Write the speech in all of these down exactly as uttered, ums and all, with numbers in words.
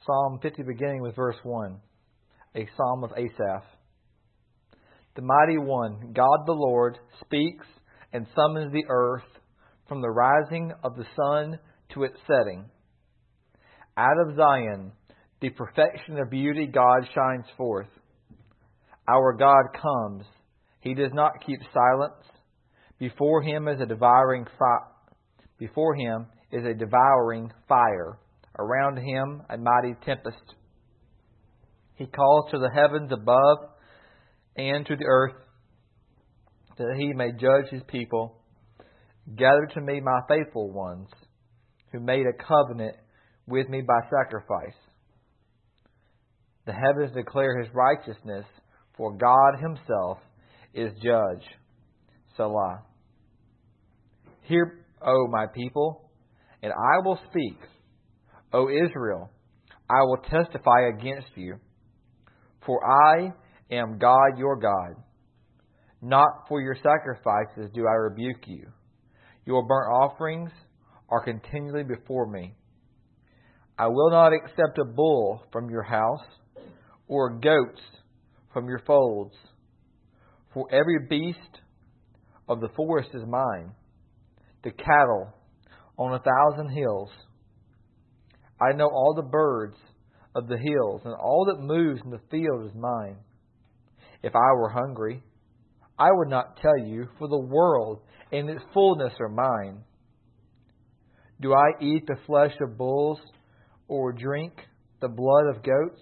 Psalm fifty, beginning with verse one, a psalm of Asaph. The mighty one, God the Lord, speaks and summons the earth from the rising of the sun to its setting. Out of Zion, the perfection of beauty, God shines forth. Our God comes. He does not keep silence. Before him is a devouring fire. Before him is a devouring fire. Around him a mighty tempest. He calls to the heavens above and to the earth, that he may judge his people. Gather to me my faithful ones, who made a covenant with me by sacrifice. The heavens declare his righteousness, for God himself is judge. Selah. Hear, O my people, and I will speak. O Israel, I will testify against you. For I am God your God. Not for your sacrifices do I rebuke you. Your burnt offerings are continually before me. I will not accept a bull from your house, or goats from your folds. For every beast of the forest is mine, the cattle on a thousand hills. I know all the birds of the hills, and all that moves in the field is mine. If I were hungry, I would not tell you, for the world and its fullness are mine. Do I eat the flesh of bulls, or drink the blood of goats?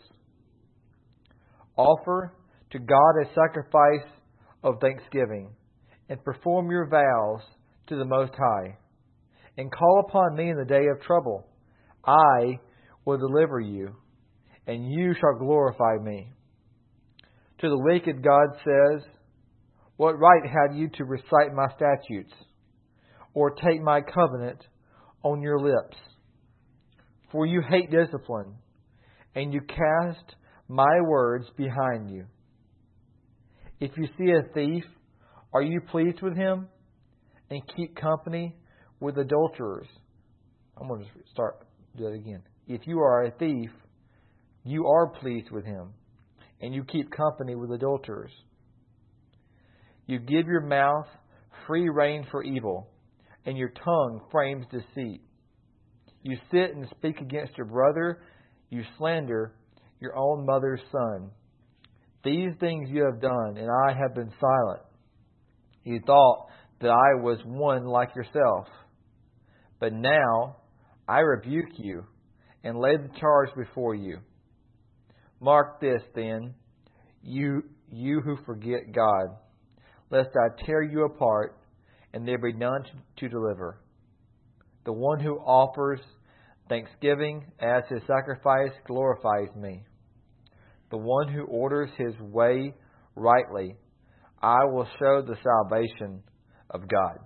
Offer to God a sacrifice of thanksgiving, and perform your vows to the Most High, and call upon me in the day of trouble. I will deliver you, and you shall glorify me. To the wicked God says, what right had you to recite my statutes, or take my covenant on your lips? For you hate discipline, and you cast my words behind you. If you see a thief, are you pleased with him? And keep company with adulterers. I'm going to start do that again. If you are a thief, you are pleased with him, and you keep company with adulterers. You give your mouth free rein for evil, and your tongue frames deceit. You sit and speak against your brother. You slander your own mother's son. These things you have done, and I have been silent. You thought that I was one like yourself. But now I rebuke you and lay the charge before you. Mark this then, you you who forget God, lest I tear you apart and there be none to deliver. The one who offers thanksgiving as his sacrifice glorifies me. The one who orders his way rightly, I will show the salvation of God.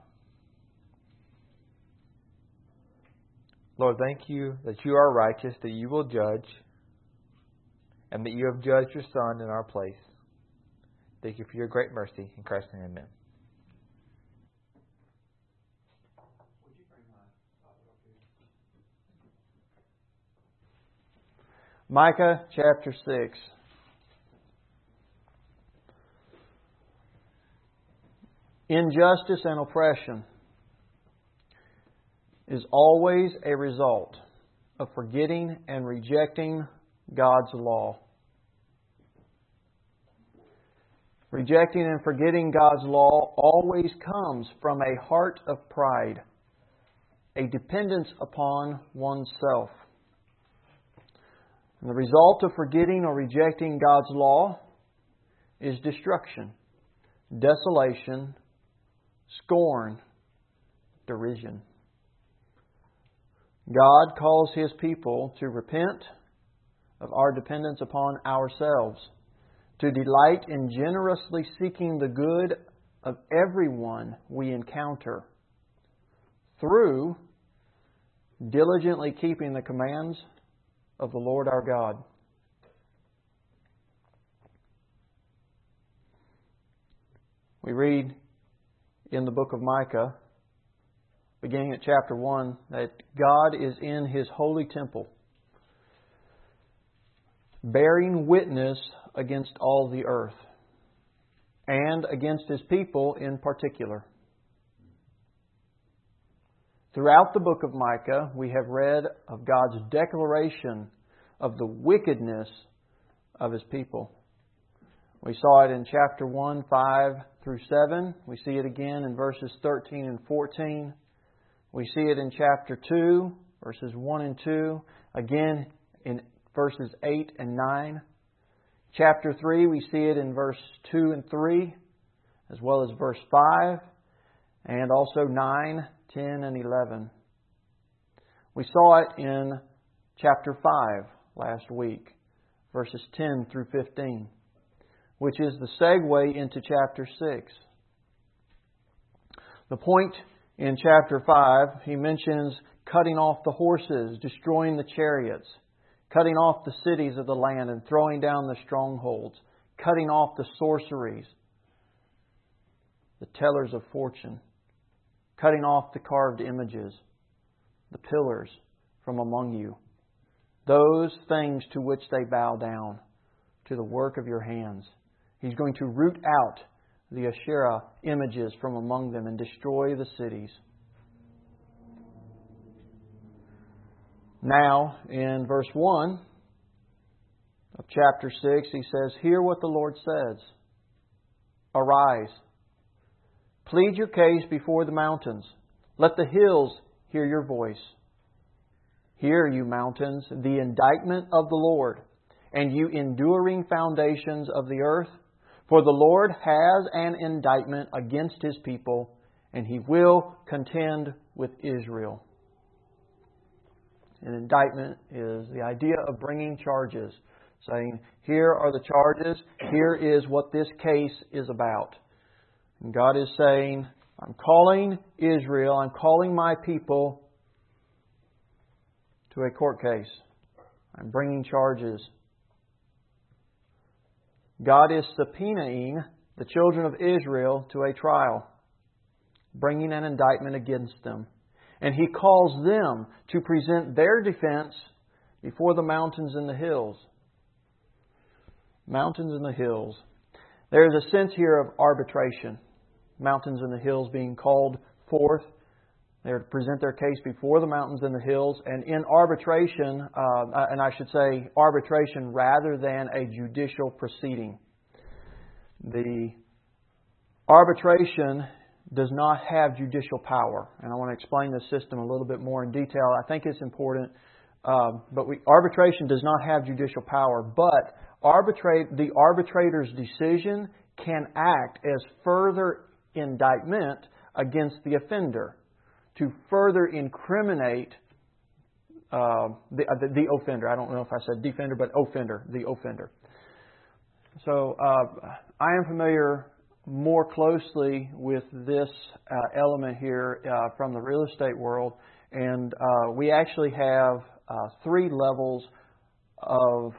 Lord, thank you that you are righteous, that you will judge, and that you have judged your Son in our place. Thank you for your great mercy. In Christ's name, amen. Micah chapter six. Injustice and oppression is always a result of forgetting and rejecting God's law. Rejecting and forgetting God's law always comes from a heart of pride, a dependence upon oneself. And the result of forgetting or rejecting God's law is destruction, desolation, scorn, derision. God calls His people to repent of our dependence upon ourselves, to delight in generously seeking the good of everyone we encounter, through diligently keeping the commands of the Lord our God. We read in the book of Micah, beginning at chapter one, that God is in His holy temple. bearing witness against all the earth, and against His people in particular. Throughout the book of Micah, we have read of God's declaration of the wickedness of His people. We saw it in chapter one, five through seven. We see it again in verses thirteen and fourteen. We see it in chapter two, verses one and two. Again in verses eight and nine. Chapter three, we see it in verse two and three, as well as verse five, and also nine, ten, and eleven. We saw it in chapter five last week, verses ten through fifteen, which is the segue into chapter six. The point in chapter five, he mentions cutting off the horses, destroying the chariots, cutting off the cities of the land and throwing down the strongholds, cutting off the sorceries, the tellers of fortune, cutting off the carved images, the pillars from among you, those things to which they bow down, to the work of your hands. He's going to root out the Asherah images from among them and destroy the cities. Now, in verse one of chapter six, he says, "Hear what the Lord says. Arise. Plead your case before the mountains. Let the hills hear your voice. Hear, you mountains, the indictment of the Lord, and you enduring foundations of the earth. For the Lord has an indictment against His people, and He will contend with Israel." An indictment is the idea of bringing charges, saying, here are the charges, here is what this case is about. And God is saying, I'm calling Israel, I'm calling my people to a court case. I'm bringing charges. God is subpoenaing the children of Israel to a trial, bringing an indictment against them. And He calls them to present their defense before the mountains and the hills. Mountains and the hills. There is a sense here of arbitration. Mountains and the hills being called forth. They are to present their case before the mountains and the hills. And in arbitration, uh, and I should say arbitration rather than a judicial proceeding. The arbitration does not have judicial power. And I want to explain this system a little bit more in detail. I think it's important. Uh, but we, arbitration does not have judicial power. But arbitrate the arbitrator's decision can act as further indictment against the offender, to further incriminate uh, the, the, the offender. I don't know if I said defender, but offender, the offender. So uh, I am familiar more closely with this uh, element here uh, from the real estate world, and uh, we actually have uh, three levels of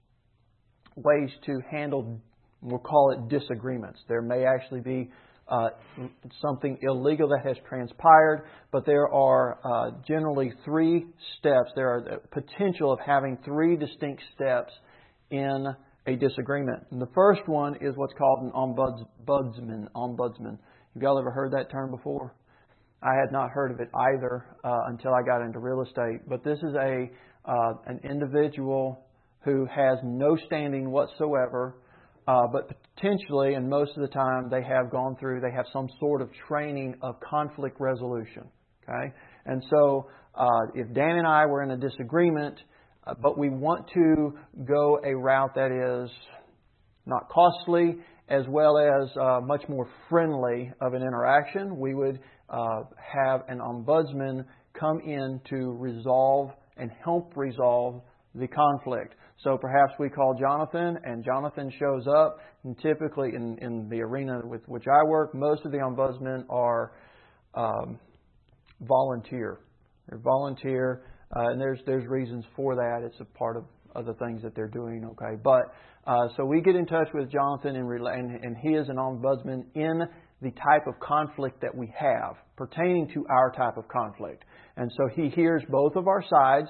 ways to handle, we'll call it disagreements. There may actually be Uh, something illegal that has transpired, but there are uh, generally three steps. There are the potential of having three distinct steps in a disagreement. And the first one is what's called an ombudsman. Ombudsman. Have y'all ever heard that term before? I had not heard of it either uh, until I got into real estate. But this is a uh, an individual who has no standing whatsoever. Uh, but potentially, and most of the time, they have gone through, they have some sort of training of conflict resolution. Okay? And so, uh, if Dan and I were in a disagreement, uh, but we want to go a route that is not costly, as well as uh, much more friendly of an interaction, we would uh, have an ombudsman come in to resolve and help resolve the conflict. So perhaps we call Jonathan, and Jonathan shows up. And typically in, in the arena with which I work, most of the ombudsmen are um, volunteer. They're volunteer, uh, and there's there's reasons for that. It's a part of other things that they're doing. Okay, but uh, so we get in touch with Jonathan, and, and and he is an ombudsman in the type of conflict that we have pertaining to our type of conflict. And so he hears both of our sides.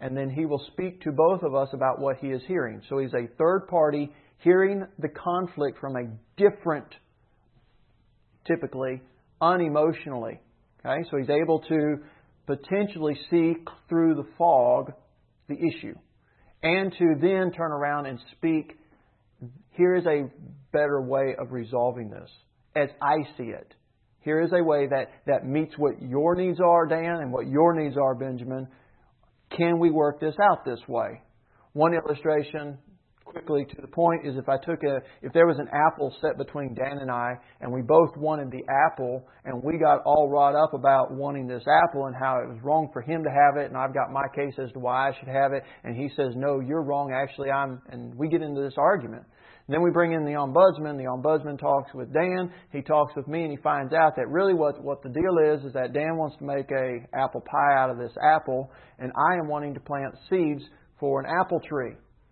and then he will speak to both of us about what he is hearing. So he's a third party hearing the conflict from a different, typically, unemotionally. Okay, so he's able to potentially see through the fog the issue, and to then turn around and speak, here is a better way of resolving this, as I see it. Here is a way that, that meets what your needs are, Dan, and what your needs are, Benjamin. Can we work this out this way? One illustration, quickly to the point, is if I took a, if there was an apple set between Dan and I, and we both wanted the apple, and we got all wrought up about wanting this apple and how it was wrong for him to have it, and I've got my case as to why I should have it, and he says, no, you're wrong, actually, I'm, and we get into this argument. And then we bring in the ombudsman. The ombudsman talks with Dan. He talks with me, and he finds out that really what, what the deal is, is that Dan wants to make a apple pie out of this apple, and I am wanting to plant seeds for an apple tree.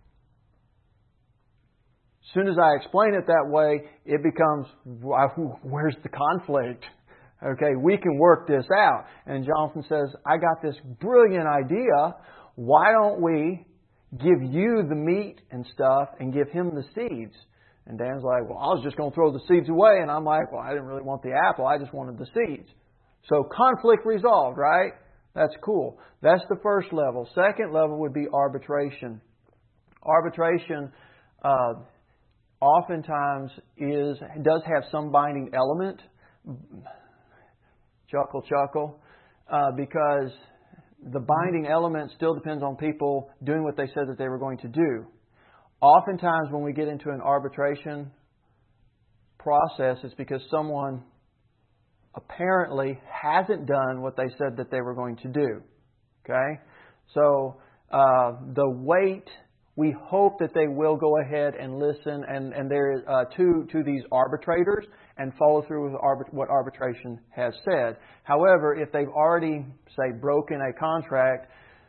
As soon as I explain it that way, it becomes, where's the conflict? Okay, we can work this out. And Jonathan says, I got this brilliant idea. Why don't we give you the meat and stuff and give him the seeds? And Dan's like, well, I was just going to throw the seeds away. And I'm like, well, I didn't really want the apple. I just wanted the seeds. So conflict resolved, right? That's cool. That's the first level. Second level would be arbitration. Arbitration uh, oftentimes is does have some binding element. Chuckle, chuckle. Uh, because the binding element still depends on people doing what they said that they were going to do. Oftentimes when we get into an arbitration process, it's because someone apparently hasn't done what they said that they were going to do. Okay? So uh, the weight, we hope that they will go ahead and listen and, and there uh, to, to these arbitrators and follow through with arbit- what arbitration has said. However, if they've already, say, broken a contract,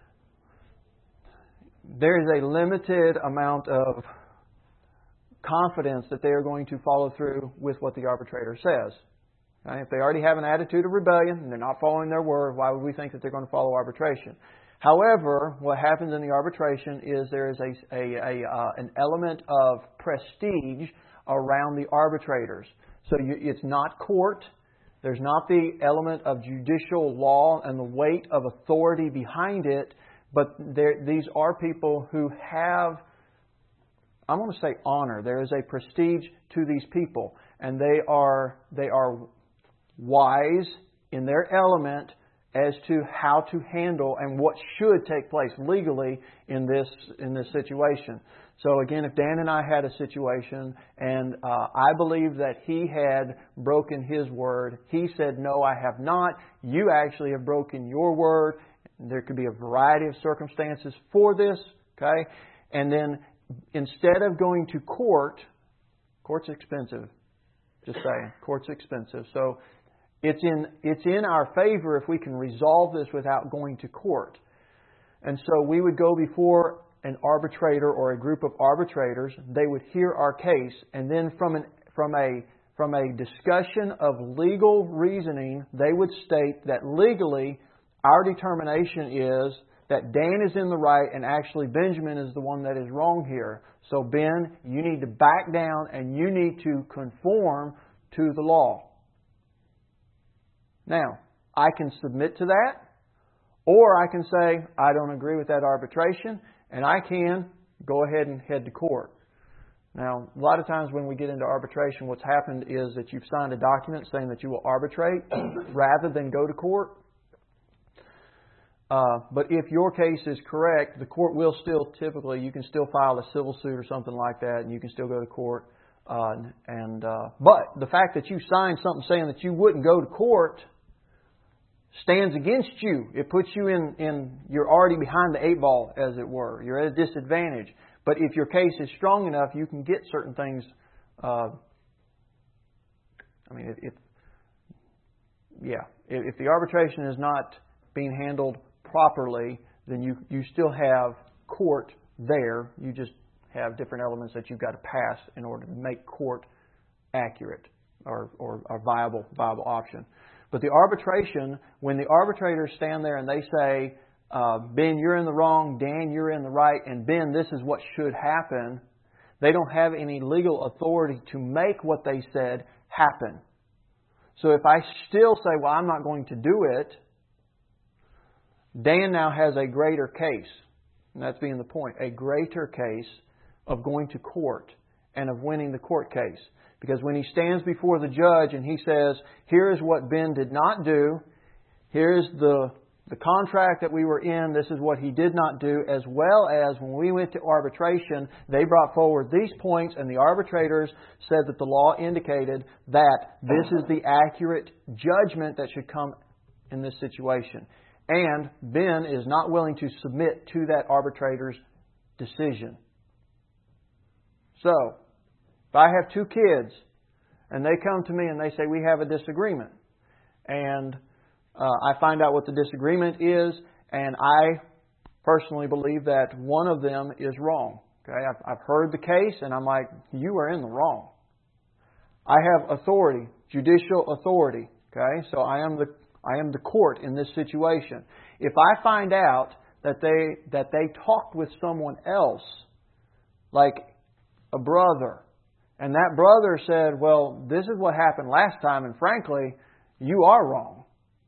there is a limited amount of confidence that they are going to follow through with what the arbitrator says. Okay? If they already have an attitude of rebellion and they're not following their word, why would we think that they're going to follow arbitration? However, what happens in the arbitration is there is a, a, a uh, an element of prestige around the arbitrators. So you, it's not court. There's not the element of judicial law and the weight of authority behind it. But there, these are people who have, I'm going to say honor. There is a prestige to these people. And they are they are wise in their element as to how to handle and what should take place legally in this in this situation. So again, if Dan and I had a situation and uh, I believe that he had broken his word, he said, no, I have not. You actually have broken your word. There could be a variety of circumstances for this. Okay, and then instead of going to court, court's expensive. Just saying, court's expensive. So it's in it's in our favor if we can resolve this without going to court. And so we would go before an arbitrator or a group of arbitrators. They would hear our case, and then from an from a from a discussion of legal reasoning, they would state that legally our determination is that Dan is in the right and actually Benjamin is the one that is wrong here. So Ben, you need to back down and you need to conform to the law. Now, I can submit to that, or I can say, I don't agree with that arbitration, and I can go ahead and head to court. Now, a lot of times when we get into arbitration, what's happened is that you've signed a document saying that you will arbitrate rather than go to court. Uh, but if your case is correct, the court will still typically, you can still file a civil suit or something like that, and you can still go to court. Uh, and uh, but the fact that you signed something saying that you wouldn't go to court stands against you. It puts you in, in, you're already behind the eight ball, as it were. You're at a disadvantage. But if your case is strong enough, you can get certain things. Uh, I mean, if, if yeah, if, if the arbitration is not being handled properly, then you, you still have court there. You just have different elements that you've got to pass in order to make court accurate or, or a viable, viable option. But the arbitration, when the arbitrators stand there and they say, uh, Ben, you're in the wrong, Dan, you're in the right, and Ben, this is what should happen. They don't have any legal authority to make what they said happen. So if I still say, well, I'm not going to do it, Dan now has a greater case. And that's being the point. A greater case of going to court and of winning the court case. Because when he stands before the judge and he says, here is what Ben did not do, here is the, the contract that we were in, this is what he did not do, as well as when we went to arbitration, they brought forward these points and the arbitrators said that the law indicated that this is the accurate judgment that should come in this situation. And Ben is not willing to submit to that arbitrator's decision. So, if I have two kids and they come to me and they say, we have a disagreement, and uh, I find out what the disagreement is, and I personally believe that one of them is wrong. Okay, I've, I've heard the case and I'm like, you are in the wrong. I have authority, judicial authority. Okay, so I am the I am the court in this situation. If I find out that they that they talked with someone else, like a brother, and that brother said, well, this is what happened last time, and frankly, you are wrong.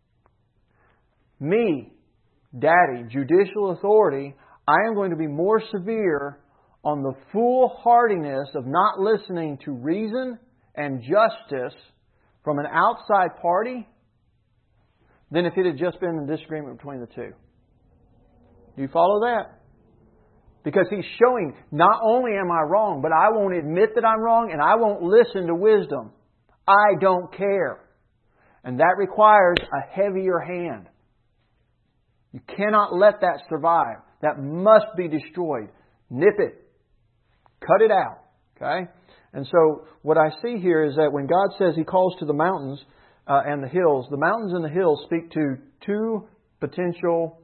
Me, Daddy, judicial authority, I am going to be more severe on the foolhardiness of not listening to reason and justice from an outside party than if it had just been a disagreement between the two. Do you follow that? Because he's showing, not only am I wrong, but I won't admit that I'm wrong and I won't listen to wisdom. I don't care. And that requires a heavier hand. You cannot let that survive. That must be destroyed. Nip it. Cut it out. Okay? And so what I see here is that when God says He calls to the mountains uh, and the hills, the mountains and the hills speak to two potential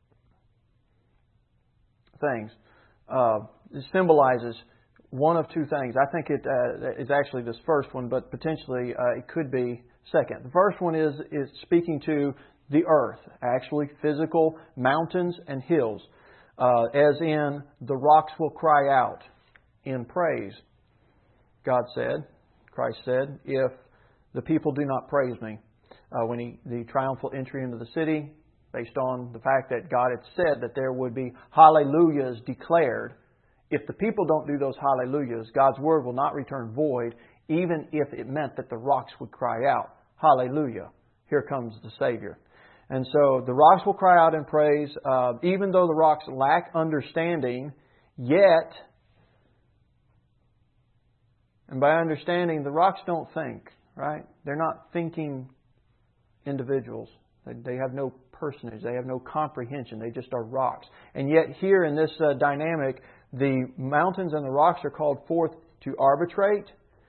things. Uh, it symbolizes one of two things. I think it uh, is actually this first one, but potentially uh, it could be second. The first one is is speaking to the earth, actually physical mountains and hills, uh, as in the rocks will cry out in praise. God said, Christ said, if the people do not praise me, uh, when he, the triumphal entry into the city, based on the fact that God had said that there would be hallelujahs declared. If the people don't do those hallelujahs, God's word will not return void, even if it meant that the rocks would cry out, hallelujah, here comes the Savior. And so the rocks will cry out in praise, uh, even though the rocks lack understanding, yet, and by understanding, the rocks don't think, right? They're not thinking individuals. They have no personage. They have no comprehension. They just are rocks. And yet here in this uh, dynamic, the mountains and the rocks are called forth to arbitrate.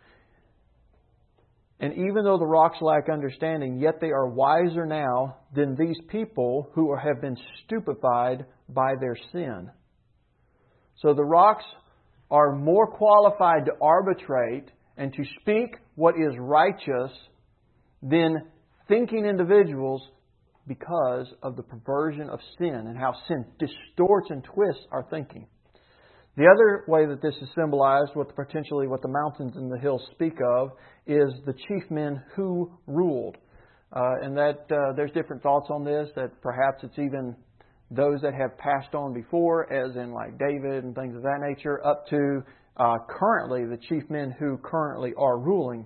And even though the rocks lack understanding, yet they are wiser now than these people who have been stupefied by their sin. So the rocks are more qualified to arbitrate and to speak what is righteous than thinking individuals, because of the perversion of sin and how sin distorts and twists our thinking. The other way that this is symbolized, what potentially what the mountains and the hills speak of, is the chief men who ruled. Uh, and that uh, there's different thoughts on this, that perhaps it's even those that have passed on before, as in like David and things of that nature, up to uh, currently the chief men who currently are ruling.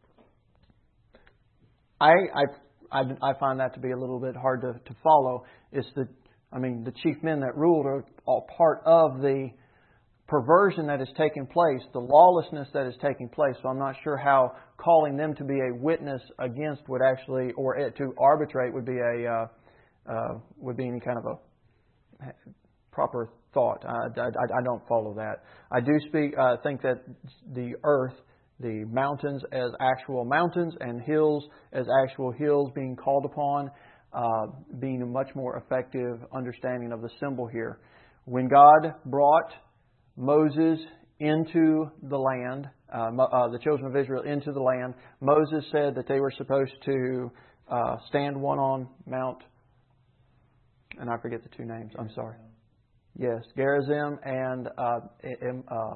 I, I I, I find that to be a little bit hard to, to follow. It's the, I mean, the chief men that ruled are all part of the perversion that is taking place, the lawlessness that is taking place. So I'm not sure how calling them to be a witness against would actually, or to arbitrate would be a, uh, uh, would be any kind of a proper thought. I, I, I don't follow that. I do speak, uh, think that the earth, the mountains as actual mountains and hills as actual hills being called upon, uh, being a much more effective understanding of the symbol here. When God brought Moses into the land, uh, uh, the children of Israel into the land, Moses said that they were supposed to uh, stand one on Mount And I forget the two names. I'm sorry. Yes, Gerizim and uh, uh,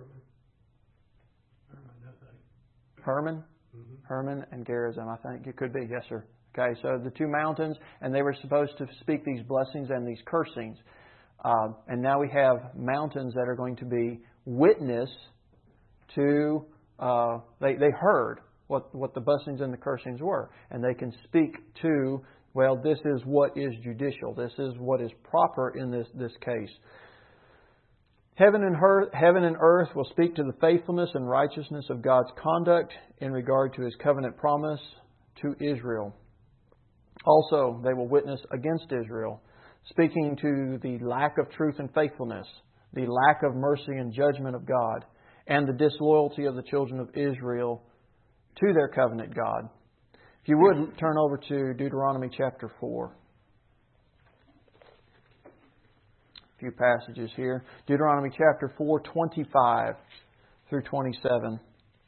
Hermon. Hermon and Gerizim, I think it could be. Yes, sir. Okay, so the two mountains, and they were supposed to speak these blessings and these cursings. Uh, and now we have mountains that are going to be witness to, uh, they, they heard what, what the blessings and the cursings were. And they can speak to, well, this is what is judicial. This is what is proper in this, this case. Heaven and, earth, heaven and earth will speak to the faithfulness and righteousness of God's conduct in regard to His covenant promise to Israel. Also, they will witness against Israel, speaking to the lack of truth and faithfulness, the lack of mercy and judgment of God, and the disloyalty of the children of Israel to their covenant God. If you would, turn over to Deuteronomy chapter four. A few passages here. Deuteronomy chapter four, twenty-five through twenty-seven.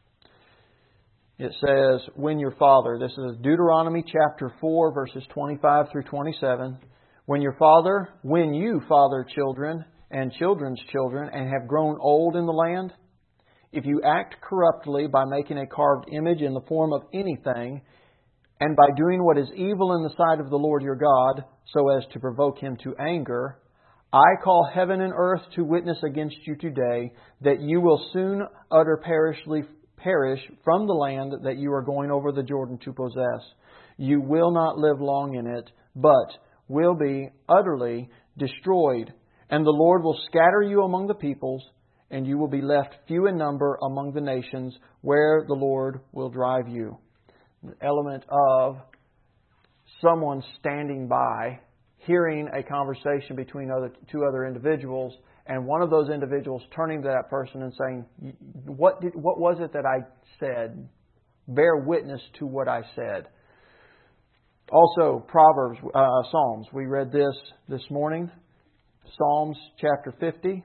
It says, when your father, this is Deuteronomy chapter four, verses twenty-five through twenty-seven. When your father, when you father children and children's children and have grown old in the land, if you act corruptly by making a carved image in the form of anything, and by doing what is evil in the sight of the Lord your God, so as to provoke Him to anger, I call heaven and earth to witness against you today that you will soon utter perishly perish from the land that you are going over the Jordan to possess. You will not live long in it, but will be utterly destroyed. And the Lord will scatter you among the peoples, and you will be left few in number among the nations where the Lord will drive you. The element of someone standing by, hearing a conversation between other, two other individuals, and one of those individuals turning to that person and saying, what did, what was it that I said? Bear witness to what I said. Also, Proverbs, uh, Psalms. We read this this morning. Psalms chapter fifty,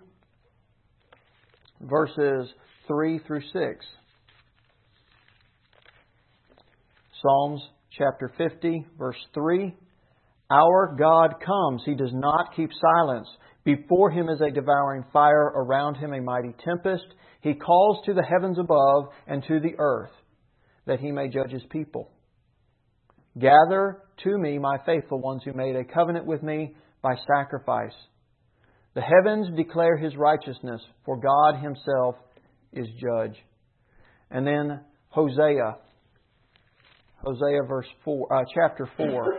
verses three through six. Psalms chapter fifty, verse three. Our God comes. He does not keep silence. Before Him is a devouring fire, around Him a mighty tempest. He calls to the heavens above and to the earth, that He may judge His people. Gather to me my faithful ones who made a covenant with me by sacrifice. The heavens declare His righteousness, for God Himself is judge. And then Hosea, Hosea verse four, uh, chapter four.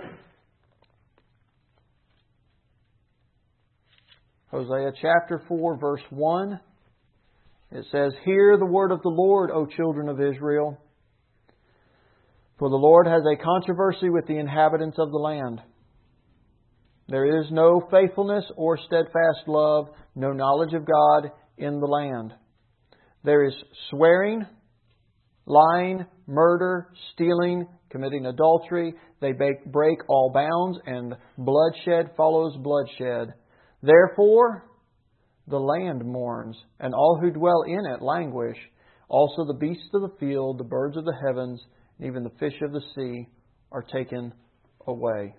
Hosea chapter four, verse one. It says, hear the word of the Lord, O children of Israel. For the Lord has a controversy with the inhabitants of the land. There is no faithfulness or steadfast love, no knowledge of God in the land. There is swearing, lying, murder, stealing, committing adultery. They break all bounds, and bloodshed follows bloodshed. Therefore, the land mourns, and all who dwell in it languish. Also the beasts of the field, the birds of the heavens, and even the fish of the sea are taken away.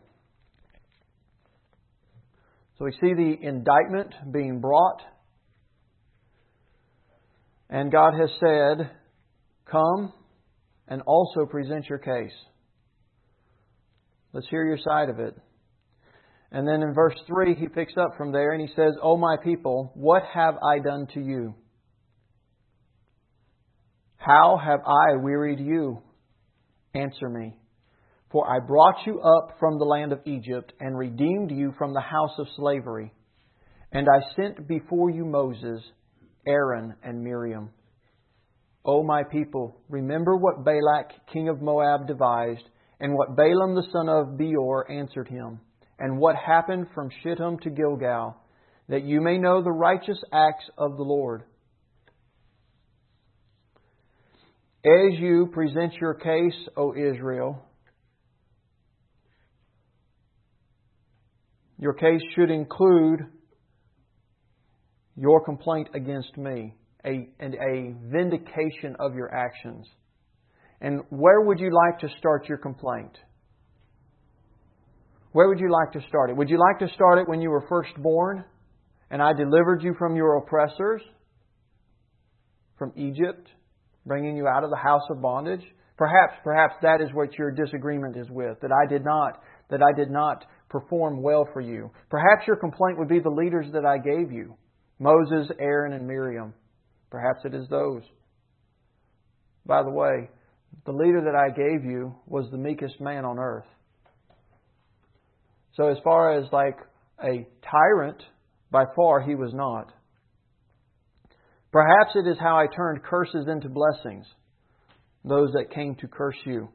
So we see the indictment being brought. And God has said, come and also present your case. Let's hear your side of it. And then in verse three, he picks up from there and he says, O my people, what have I done to you? How have I wearied you? Answer me. For I brought you up from the land of Egypt and redeemed you from the house of slavery. And I sent before you Moses, Aaron, and Miriam. O my people, remember what Balak, king of Moab, devised, and what Balaam the son of Beor answered him, and what happened from Shittim to Gilgal, that you may know the righteous acts of the Lord. As you present your case, O Israel, your case should include your complaint against me, a, and a vindication of your actions. And where would you like to start your complaint? Where would you like to start it? Would you like to start it when you were first born and I delivered you from your oppressors, from Egypt, bringing you out of the house of bondage? Perhaps, perhaps that is what your disagreement is with, that I did not, that I did not perform well for you. Perhaps your complaint would be the leaders that I gave you, Moses, Aaron, and Miriam. Perhaps it is those. By the way, the leader that I gave you was the meekest man on earth. So as far as like a tyrant, by far he was not. Perhaps it is how I turned curses into blessings, those that came to curse you.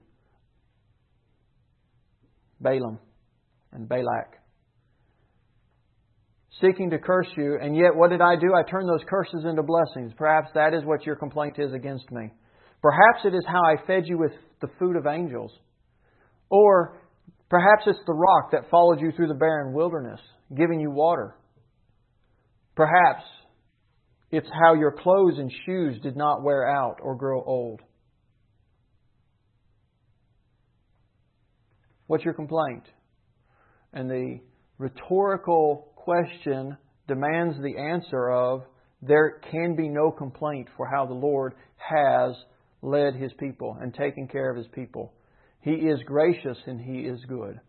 Balaam and Balak. Seeking to curse you, and yet what did I do? I turned those curses into blessings. Perhaps that is what your complaint is against me. Perhaps it is how I fed you with the food of angels. Or perhaps it's the rock that followed you through the barren wilderness, giving you water. Perhaps it's how your clothes and shoes did not wear out or grow old. What's your complaint? And the rhetorical question demands the answer of, there can be no complaint for how the Lord has led His people and taken care of His people. He is gracious and He is good.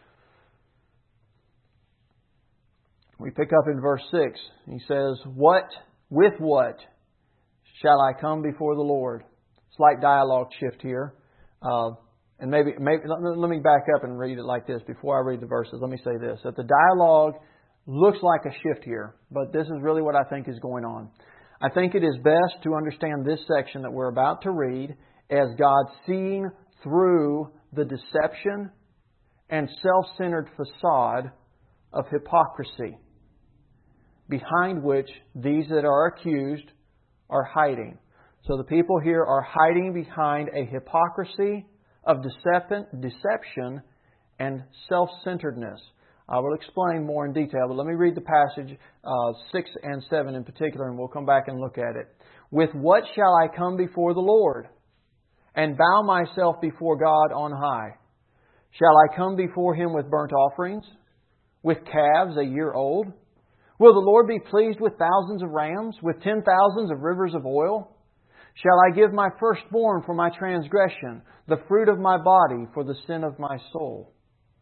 We pick up in verse six. He says, "What, with what shall I come before the Lord?" Slight dialogue shift here. Uh, and maybe, maybe let me back up and read it like this before I read the verses. Let me say this. That the dialogue looks like a shift here, but this is really what I think is going on. I think it is best to understand this section that we're about to read as God seeing through the deception and self-centered facade of hypocrisy behind which these that are accused are hiding. So the people here are hiding behind a hypocrisy of deception and self-centeredness. I will explain more in detail, but let me read the passage uh, six and seven in particular, and we'll come back and look at it. "With what shall I come before the Lord and bow myself before God on high? Shall I come before Him with burnt offerings, with calves a year old? Will the Lord be pleased with thousands of rams, with ten thousands of rivers of oil? Shall I give my firstborn for my transgression, the fruit of my body for the sin of my soul?"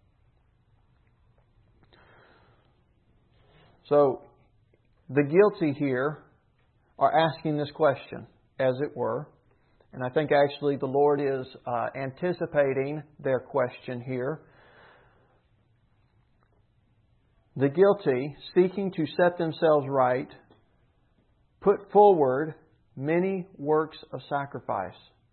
So, the guilty here are asking this question, as it were. And I think actually the Lord is uh, anticipating their question here. The guilty, seeking to set themselves right, put forward many works of sacrifice.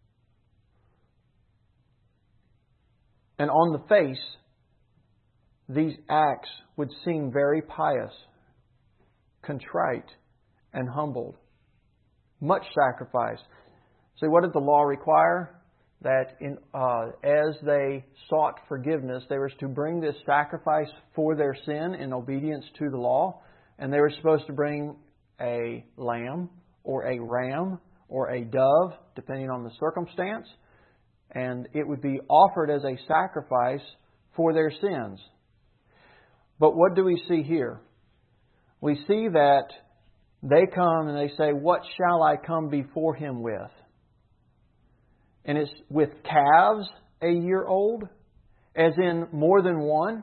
And on the face, these acts would seem very pious, contrite, and humbled. Much sacrifice. See, what did the law require? That in, uh, as they sought forgiveness, they were to bring this sacrifice for their sin in obedience to the law. And they were supposed to bring a lamb or a ram or a dove, depending on the circumstance. And it would be offered as a sacrifice for their sins. But what do we see here? We see that they come and they say, "What shall I come before Him with?" And it's with calves a year old, as in more than one.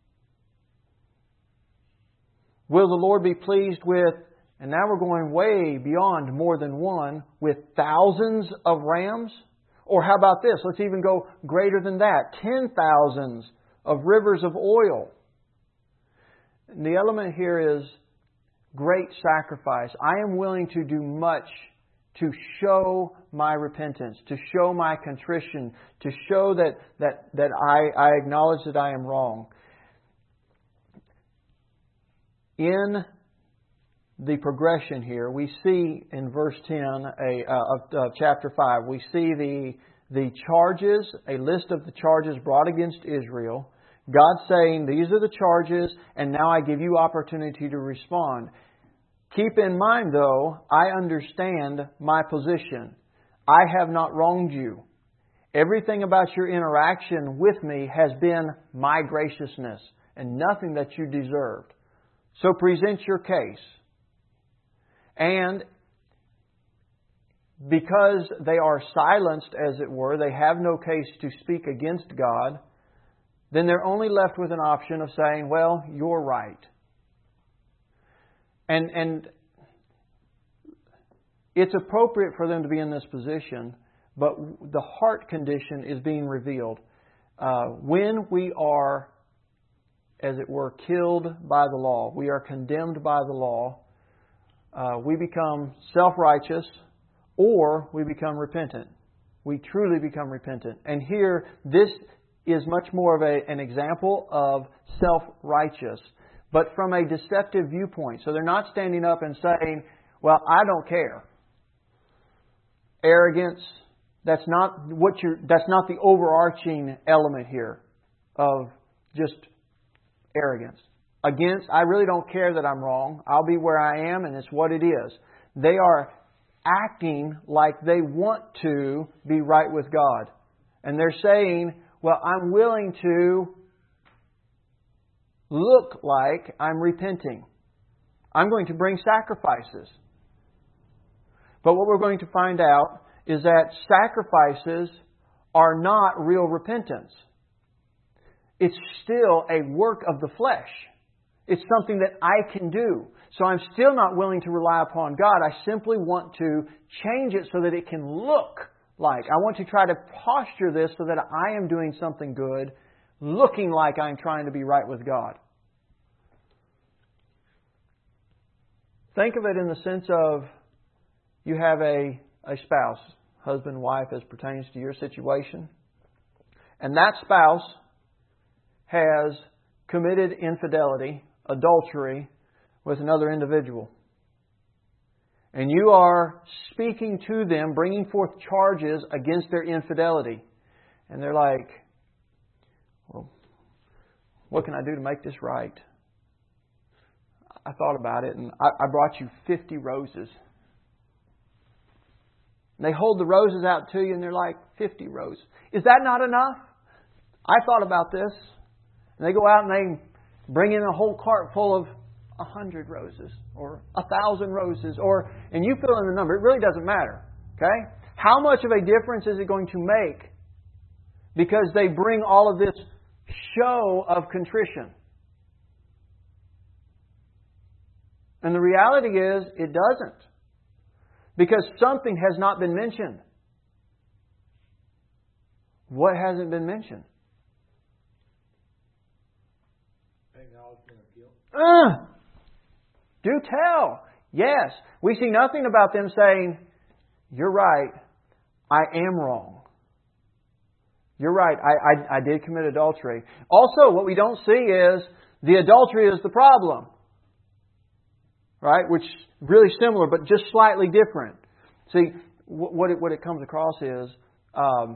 Will the Lord be pleased with, and now we're going way beyond more than one, with thousands of rams? Or how about this? Let's even go greater than that. Ten thousands of rivers of oil. And the element here is great sacrifice. I am willing to do much to show my repentance, to show my contrition, to show that, that, that I, I acknowledge that I am wrong. In the progression here, we see in verse ten a, uh, of uh, chapter five, we see the, the charges, a list of the charges brought against Israel. God saying, these are the charges, and now I give you opportunity to respond. Keep in mind, though, I understand my position. I have not wronged you. Everything about your interaction with me has been my graciousness and nothing that you deserved. So present your case. And because they are silenced, as it were, they have no case to speak against God, then they're only left with an option of saying, well, you're right. And, and it's appropriate for them to be in this position, but the heart condition is being revealed. Uh, when we are, as it were, killed by the law, we are condemned by the law, uh, we become self-righteous, or we become repentant. We truly become repentant. And here, this is much more of a, an example of self-righteous, but from a deceptive viewpoint. So they're not standing up and saying, well, I don't care. Arrogance, that's not what you're, that's not the overarching element here of just arrogance. Against, I really don't care that I'm wrong. I'll be where I am and it's what it is. They are acting like they want to be right with God. And they're saying, well, I'm willing to look like I'm repenting. I'm going to bring sacrifices. But what we're going to find out is that sacrifices are not real repentance. It's still a work of the flesh. It's something that I can do. So I'm still not willing to rely upon God. I simply want to change it so that it can look like. I want to try to posture this so that I am doing something good, looking like I'm trying to be right with God. Think of it in the sense of you have a, a spouse, husband, wife, as pertains to your situation. And that spouse has committed infidelity, adultery, with another individual. And you are speaking to them, bringing forth charges against their infidelity. And they're like, well, what can I do to make this right? I thought about it and I, I brought you fifty roses. And they hold the roses out to you and they're like, fifty roses. Is that not enough? I thought about this. And they go out and they bring in a whole cart full of a hundred roses or a thousand roses, or and you fill in the number. It really doesn't matter. Okay? How much of a difference is it going to make because they bring all of this show of contrition? And the reality is, it doesn't. Because something has not been mentioned. What hasn't been mentioned? Acknowledgement of guilt. Uh, do tell. Yes. We see nothing about them saying, you're right, I am wrong. You're right, I, I, I did commit adultery. Also, what we don't see is the adultery is the problem. Right? Which is really similar, but just slightly different. See, what it, what it comes across is, um,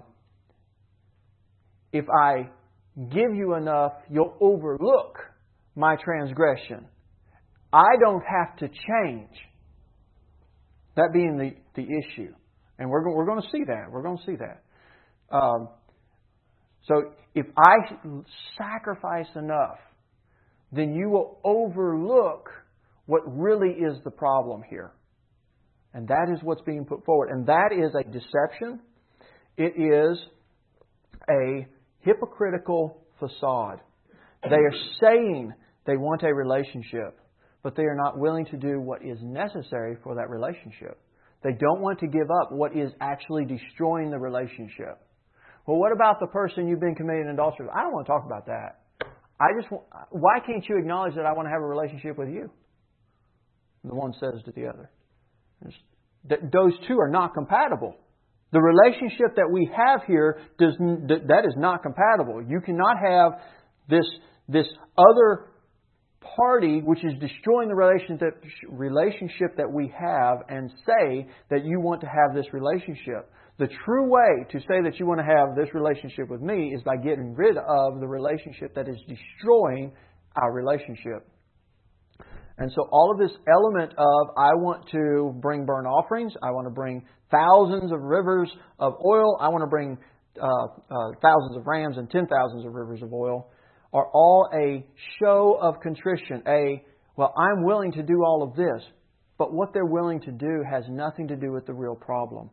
if I give you enough, you'll overlook my transgression. I don't have to change. That being the, the issue. And we're, we're going to see that. We're going to see that. Um, so if I sacrifice enough, then you will overlook what really is the problem here. And that is what's being put forward. And that is a deception. It is a hypocritical facade. They are saying they want a relationship, but they are not willing to do what is necessary for that relationship. They don't want to give up what is actually destroying the relationship. Well, what about the person you've been committing adultery with? I don't want to talk about that. I just want, why can't you acknowledge that I want to have a relationship with you? The one says to the other. Those two are not compatible. The relationship that we have here, does that is not compatible. You cannot have this, this other party which is destroying the relationship, relationship that we have and say that you want to have this relationship. The true way to say that you want to have this relationship with me is by getting rid of the relationship that is destroying our relationship. And so all of this element of I want to bring burnt offerings, I want to bring thousands of rivers of oil, I want to bring uh, uh, thousands of rams and ten thousands of rivers of oil are all a show of contrition. A, well, I'm willing to do all of this. But what they're willing to do has nothing to do with the real problem.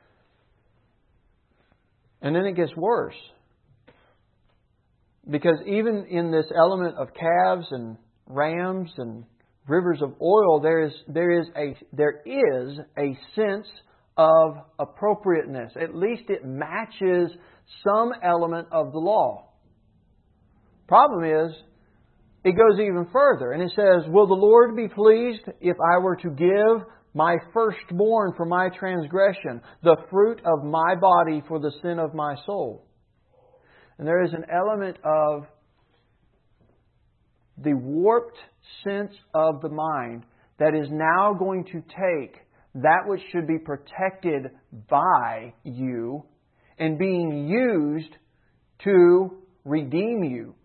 And then it gets worse. Because even in this element of calves and rams and rivers of oil, there is there is a there is a sense of appropriateness. At least it matches some element of the law. Problem is, it goes even further, and it says, "Will the Lord be pleased if I were to give my firstborn for my transgression, the fruit of my body for the sin of my soul?" And there is an element of the warped sense of the mind that is now going to take that which should be protected by you and being used to redeem you.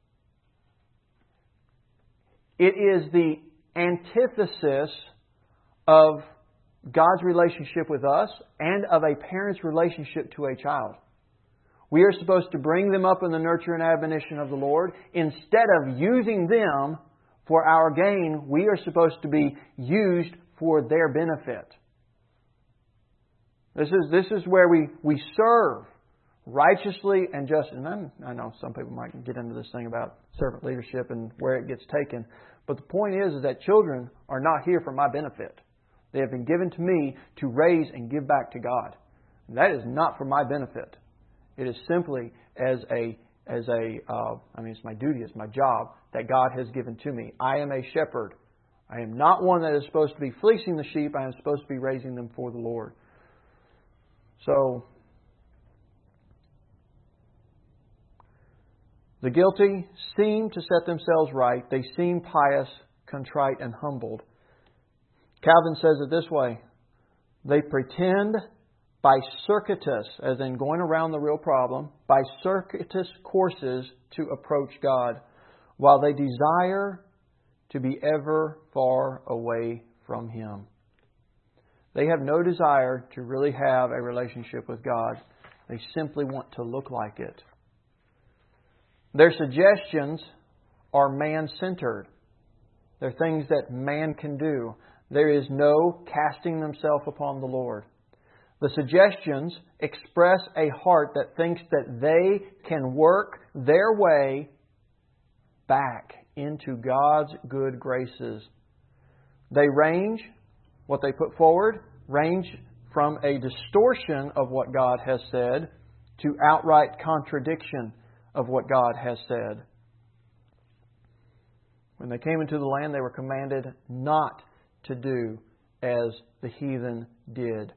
It is the antithesis of God's relationship with us and of a parent's relationship to a child. We are supposed to bring them up in the nurture and admonition of the Lord. Instead of using them for our gain, we are supposed to be used for their benefit. This is this is where we, we serve righteously and justly. And I'm, I know some people might get into this thing about servant leadership and where it gets taken. But the point is, is that children are not here for my benefit. They have been given to me to raise and give back to God. And that is not for my benefit. It is simply as a, as a uh, I mean, it's my duty, it's my job that God has given to me. I am a shepherd. I am not one that is supposed to be fleecing the sheep. I am supposed to be raising them for the Lord. So, the guilty seem to set themselves right. They seem pious, contrite, and humbled. Calvin says it this way: they pretend by circuitous, as in going around the real problem, by circuitous courses to approach God, while they desire to be ever far away from Him. They have no desire to really have a relationship with God. They simply want to look like it. Their suggestions are man-centered. They're things that man can do. There is no casting themselves upon the Lord. The suggestions express a heart that thinks that they can work their way back into God's good graces. They range, what they put forward, range from a distortion of what God has said to outright contradiction of what God has said. When they came into the land, they were commanded not to do as the heathen did.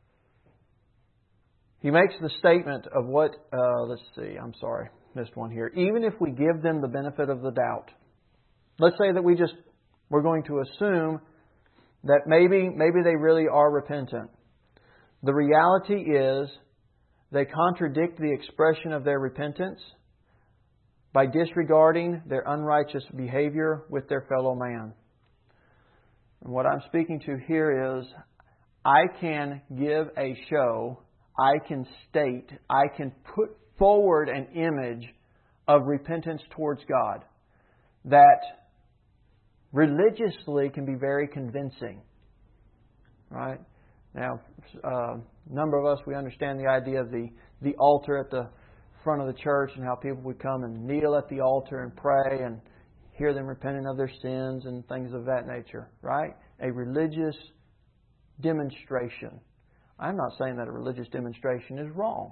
He makes the statement of what, uh, let's see, I'm sorry, missed one here. Even if we give them the benefit of the doubt, let's say that we just, we're going to assume that maybe, maybe they really are repentant. The reality is they contradict the expression of their repentance by disregarding their unrighteous behavior with their fellow man. And what I'm speaking to here is, I can give a show, I can state, I can put forward an image of repentance towards God that religiously can be very convincing. Right? Now, uh, a number of us, we understand the idea of the, the altar at the front of the church and how people would come and kneel at the altar and pray and hear them repenting of their sins and things of that nature. Right? A religious demonstration. I'm not saying that a religious demonstration is wrong.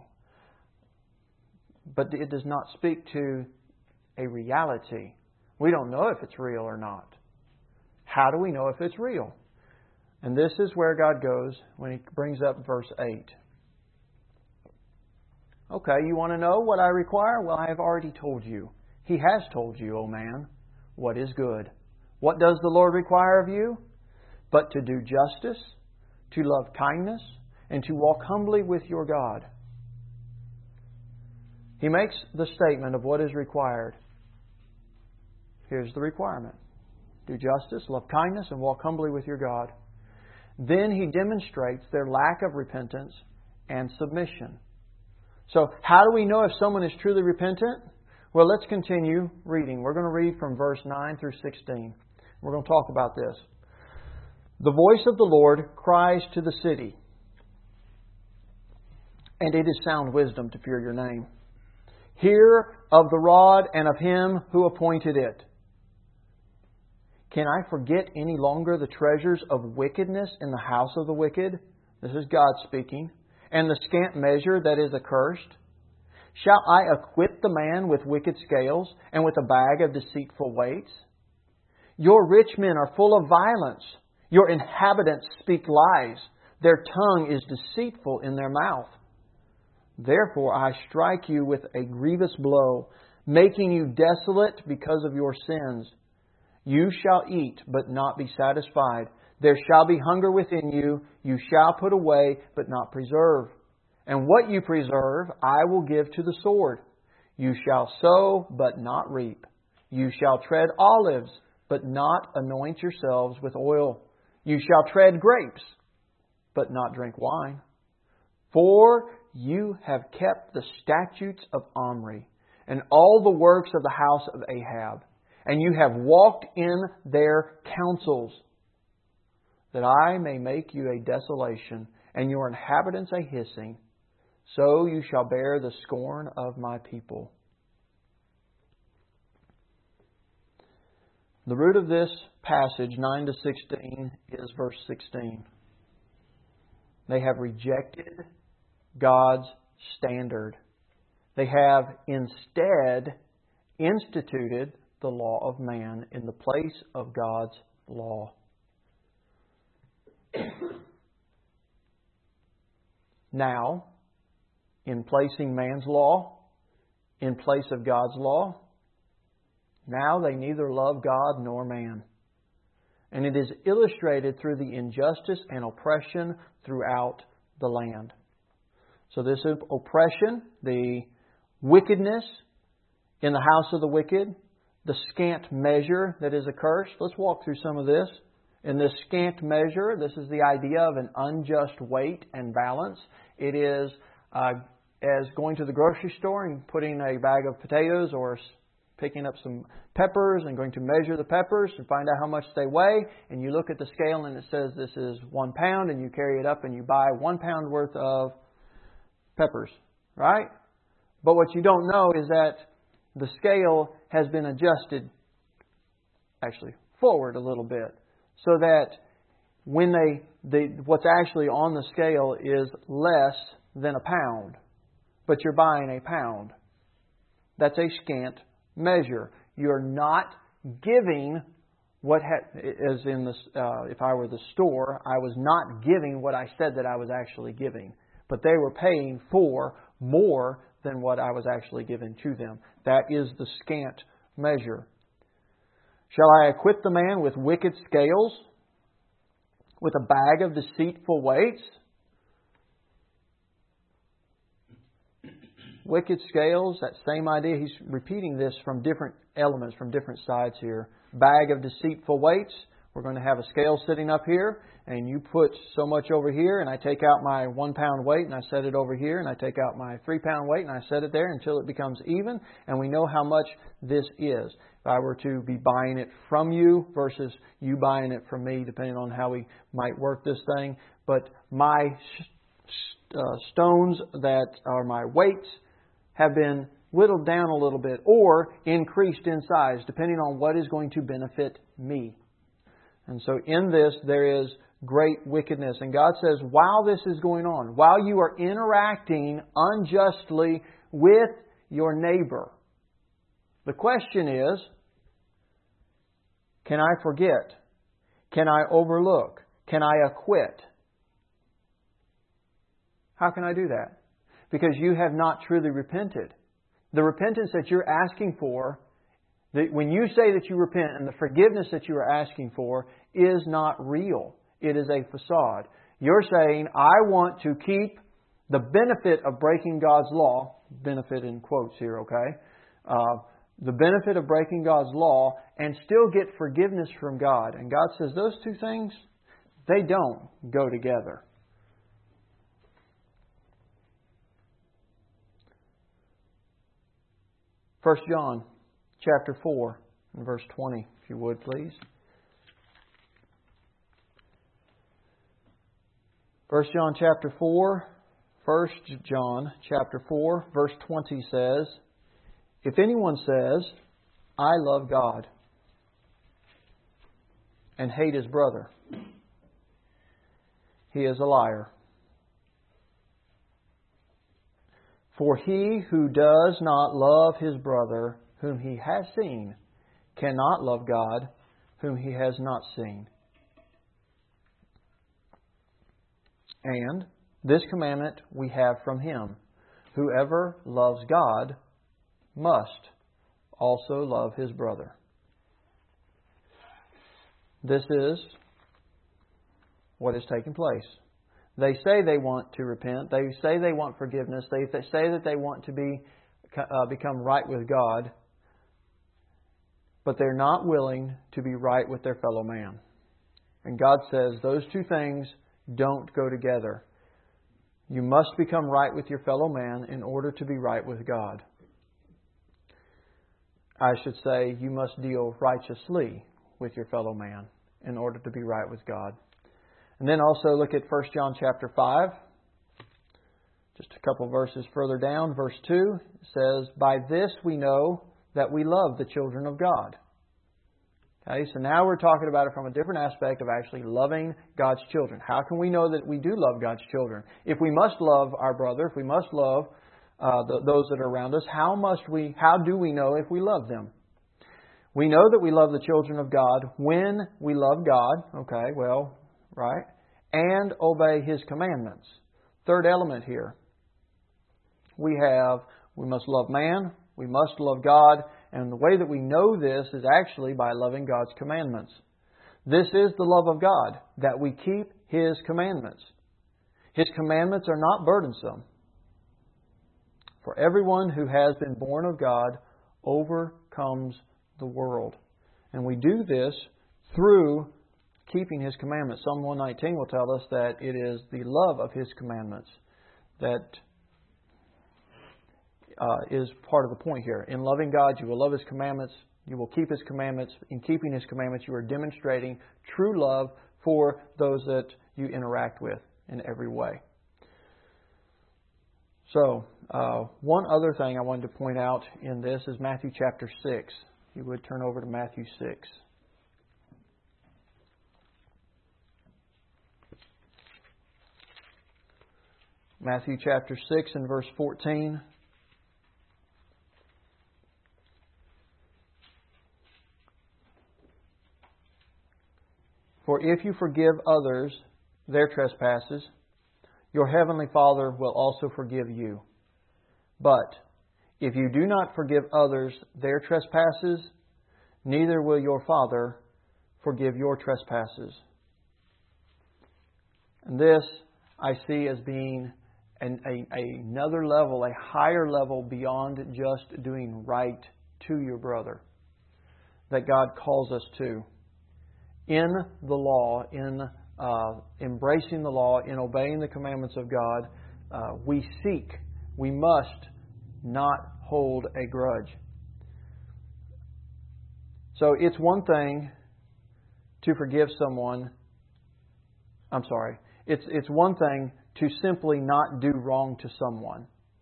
But it does not speak to a reality. We don't know if it's real or not. How do we know if it's real? And this is where God goes when He brings up verse eight. Okay, you want to know what I require? Well, I have already told you. He has told you, O man, what is good. What does the Lord require of you? But to do justice, to love kindness, and to walk humbly with your God. He makes the statement of what is required. Here's the requirement. Do justice, love kindness, and walk humbly with your God. Then He demonstrates their lack of repentance and submission. So how do we know if someone is truly repentant? Well, let's continue reading. We're going to read from verse nine through sixteen. We're going to talk about this. The voice of the Lord cries to the city, and it is sound wisdom to fear your name. Hear of the rod and of him who appointed it. Can I forget any longer the treasures of wickedness in the house of the wicked? This is God speaking. And the scant measure that is accursed? Shall I acquit the man with wicked scales and with a bag of deceitful weights? Your rich men are full of violence. Your inhabitants speak lies. Their tongue is deceitful in their mouth. Therefore I strike you with a grievous blow, making you desolate because of your sins. You shall eat, but not be satisfied. There shall be hunger within you. You shall put away, but not preserve. And what you preserve, I will give to the sword. You shall sow, but not reap. You shall tread olives, but not anoint yourselves with oil. You shall tread grapes, but not drink wine. For you have kept the statutes of Omri, and all the works of the house of Ahab, and you have walked in their counsels, that I may make you a desolation, and your inhabitants a hissing. So you shall bear the scorn of my people. The root of this passage, nine to sixteen, is verse sixteen. They have rejected God's standard. They have instead instituted the law of man in the place of God's law. Now, in placing man's law in place of God's law, now they neither love God nor man. And it is illustrated through the injustice and oppression throughout the land. So this oppression, the wickedness in the house of the wicked, the scant measure that is accursed. Let's walk through some of this. In this scant measure, this is the idea of an unjust weight and balance. It is uh, as going to the grocery store and putting a bag of potatoes or picking up some peppers and going to measure the peppers and find out how much they weigh. And you look at the scale and it says this is one pound, and you carry it up and you buy one pound worth of peppers, right? But what you don't know is that the scale has been adjusted, actually, forward a little bit, so that when they, they what's actually on the scale is less than a pound, but you're buying a pound. That's a scant measure. You're not giving what, ha- as in the, uh, if I were the store, I was not giving what I said that I was actually giving. But they were paying for more than what I was actually giving to them. That is the scant measure. Shall I acquit the man with wicked scales, with a bag of deceitful weights? Wicked scales, that same idea. He's repeating this from different elements, from different sides here. Bag of deceitful weights. We're going to have a scale sitting up here, and you put so much over here, and I take out my one pound weight, and I set it over here, and I take out my three pound weight, and I set it there until it becomes even, and we know how much this is. If I were to be buying it from you versus you buying it from me, depending on how we might work this thing, but my uh, stones that are my weights have been whittled down a little bit or increased in size, depending on what is going to benefit me. And so in this, there is great wickedness. And God says, while this is going on, while you are interacting unjustly with your neighbor, the question is, can I forget? Can I overlook? Can I acquit? How can I do that? Because you have not truly repented. The repentance that you're asking for, when you say that you repent and the forgiveness that you are asking for is not real. It is a facade. You're saying, I want to keep the benefit of breaking God's law, benefit in quotes here, okay? Uh, the benefit of breaking God's law and still get forgiveness from God. And God says those two things, they don't go together. First John chapter four and verse twenty, if you would, please. First John chapter four, First John chapter four, verse twenty says, "If anyone says, 'I love God,' and hate his brother, he is a liar. For he who does not love his brother whom he has seen cannot love God whom he has not seen. And this commandment we have from him: whoever loves God must also love his brother." This is what is taking place. They say they want to repent. They say they want forgiveness. They say that they want to be uh, become right with God. But they're not willing to be right with their fellow man. And God says those two things don't go together. You must become right with your fellow man in order to be right with God. I should say you must deal righteously with your fellow man in order to be right with God. And then also look at First John chapter five. Just a couple verses further down, verse two says, "By this we know that we love the children of God." Okay, so now we're talking about it from a different aspect of actually loving God's children. How can we know that we do love God's children? If we must love our brother, if we must love uh, the, those that are around us, how must we? How do we know if we love them? We know that we love the children of God when we love God. Okay, well, right, and obey His commandments. Third element here. We have, we must love man, we must love God, and the way that we know this is actually by loving God's commandments. This is the love of God, that we keep His commandments. His commandments are not burdensome. For everyone who has been born of God overcomes the world. And we do this through keeping His commandments. Psalm one nineteen will tell us that it is the love of His commandments that Uh, is part of the point here. In loving God, you will love His commandments. You will keep His commandments. In keeping His commandments, you are demonstrating true love for those that you interact with in every way. So, uh, one other thing I wanted to point out in this is Matthew chapter six. If you would turn over to Matthew six. Matthew chapter six and verse fourteen. "For if you forgive others their trespasses, your heavenly Father will also forgive you. But if you do not forgive others their trespasses, neither will your Father forgive your trespasses." And this I see as being an, a, another level, a higher level beyond just doing right to your brother that God calls us to. In the law, in uh, embracing the law, in obeying the commandments of God, uh, we seek, we must not hold a grudge. So it's one thing to forgive someone. I'm sorry. It's it's one thing to simply not do wrong to someone.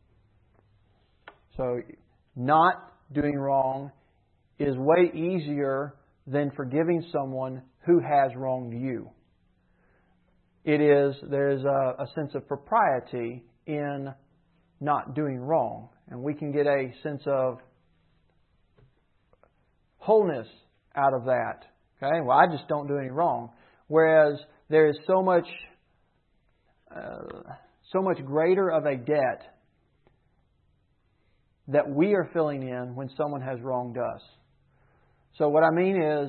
So not doing wrong is way easier than forgiving someone who has wronged you. It is, there's a, a sense of propriety in not doing wrong. And we can get a sense of wholeness out of that. Okay? Well, I just don't do any wrong. Whereas there is so much, uh, so much greater of a debt that we are filling in when someone has wronged us. So what I mean is,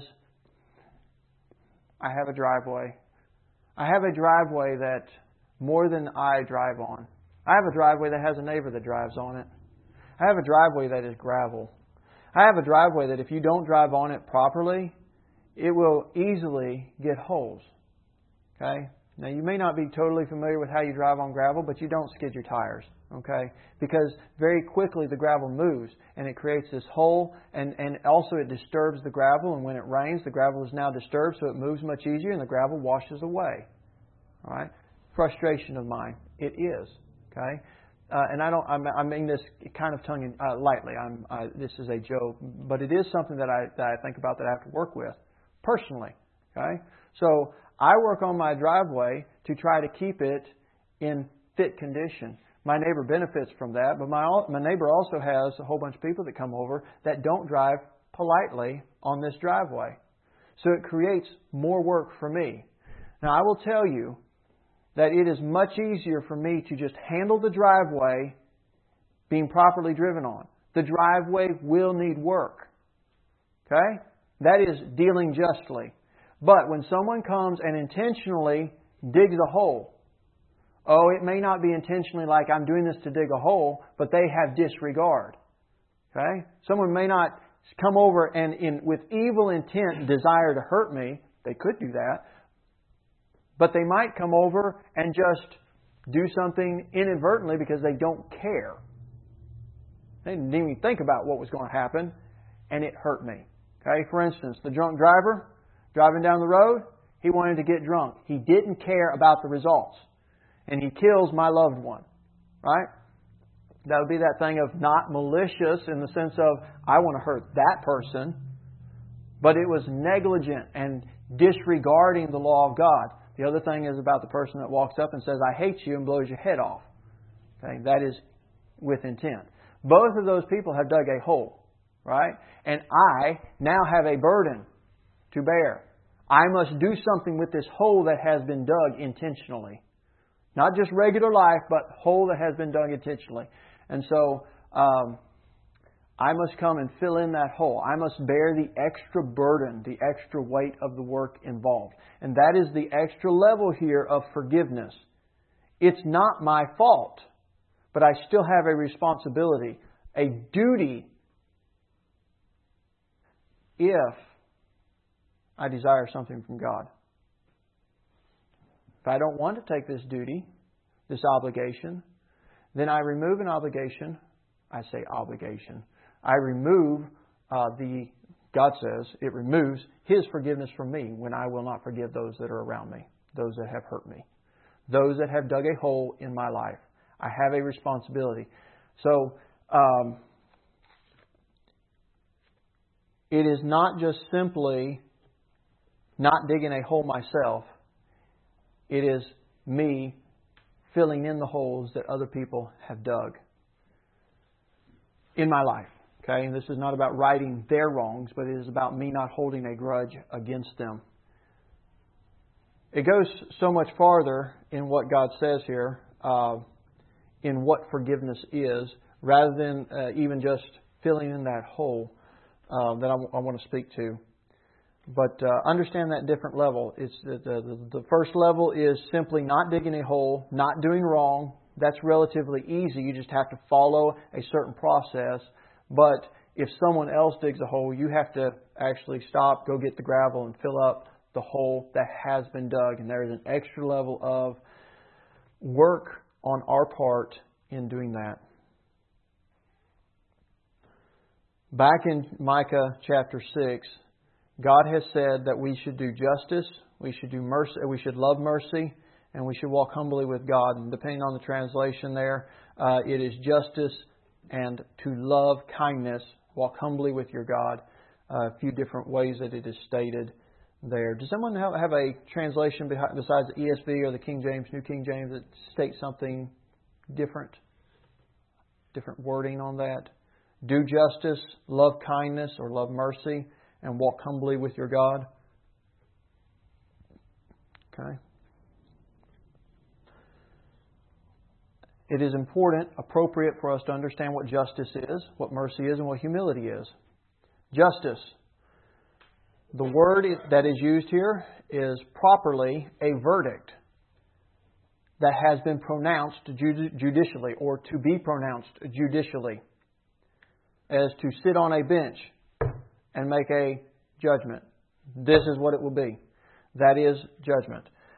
I have a driveway. I have a driveway that more than I drive on. I have a driveway that has a neighbor that drives on it. I have a driveway that is gravel. I have a driveway that if you don't drive on it properly, it will easily get holes. Okay? Now, you may not be totally familiar with how you drive on gravel, but you don't skid your tires, okay? Because very quickly the gravel moves, and it creates this hole, and, and also it disturbs the gravel, and when it rains, the gravel is now disturbed, so it moves much easier, and the gravel washes away. All right? Frustration of mine. It is, okay? Uh, and I don't. I mean this kind of tongue in, uh, lightly. I'm. Uh, this is a joke, but it is something that I that I think about that I have to work with personally. Okay, so I work on my driveway to try to keep it in fit condition. My neighbor benefits from that, but my my neighbor also has a whole bunch of people that come over that don't drive politely on this driveway, so it creates more work for me. Now I will tell you that it is much easier for me to just handle the driveway being properly driven on. The driveway will need work. Okay? That is dealing justly. But when someone comes and intentionally digs a hole, oh, it may not be intentionally like I'm doing this to dig a hole, but they have disregard. Okay? Someone may not come over and in, with evil intent desire to hurt me. They could do that. But they might come over and just do something inadvertently because they don't care. They didn't even think about what was going to happen, and it hurt me. Okay, for instance, the drunk driver driving down the road, he wanted to get drunk. He didn't care about the results, and he kills my loved one. Right? That would be that thing of not malicious in the sense of I want to hurt that person, but it was negligent and disregarding the law of God. The other thing is about the person that walks up and says, I hate you, and blows your head off. Okay, that is with intent. Both of those people have dug a hole, right? And I now have a burden to bear. I must do something with this hole that has been dug intentionally. Not just regular life, but hole that has been dug intentionally. And so, um, I must come and fill in that hole. I must bear the extra burden, the extra weight of the work involved. And that is the extra level here of forgiveness. It's not my fault, but I still have a responsibility, a duty, if I desire something from God. If I don't want to take this duty, this obligation, then I remove an obligation. I say obligation. I remove uh, the, God says, it removes His forgiveness from me when I will not forgive those that are around me, those that have hurt me, those that have dug a hole in my life. I have a responsibility. So, um, it is not just simply not digging a hole myself. It is me filling in the holes that other people have dug in my life. Okay, and this is not about righting their wrongs, but it is about me not holding a grudge against them. It goes so much farther in what God says here, uh, in what forgiveness is, rather than uh, even just filling in that hole uh, that I, w- I want to speak to. But uh, understand that different level. It's the, the, the first level is simply not digging a hole, not doing wrong. That's relatively easy. You just have to follow a certain process. But if someone else digs a hole, you have to actually stop, go get the gravel, and fill up the hole that has been dug. And there is an extra level of work on our part in doing that. Back in Micah chapter six, God has said that we should do justice, we should do mercy, we should love mercy, and we should walk humbly with God. And depending on the translation there, uh, it is justice and to love kindness, walk humbly with your God. Uh, a few different ways that it is stated there. Does someone have, have a translation besides the E S V or the King James, New King James, that states something different? Different wording on that? Do justice, love kindness, or love mercy, and walk humbly with your God. Okay. It is important, appropriate for us to understand what justice is, what mercy is, and what humility is. Justice. The word that is used here is properly a verdict that has been pronounced judicially, or to be pronounced judicially, as to sit on a bench and make a judgment. This is what it will be. That is judgment.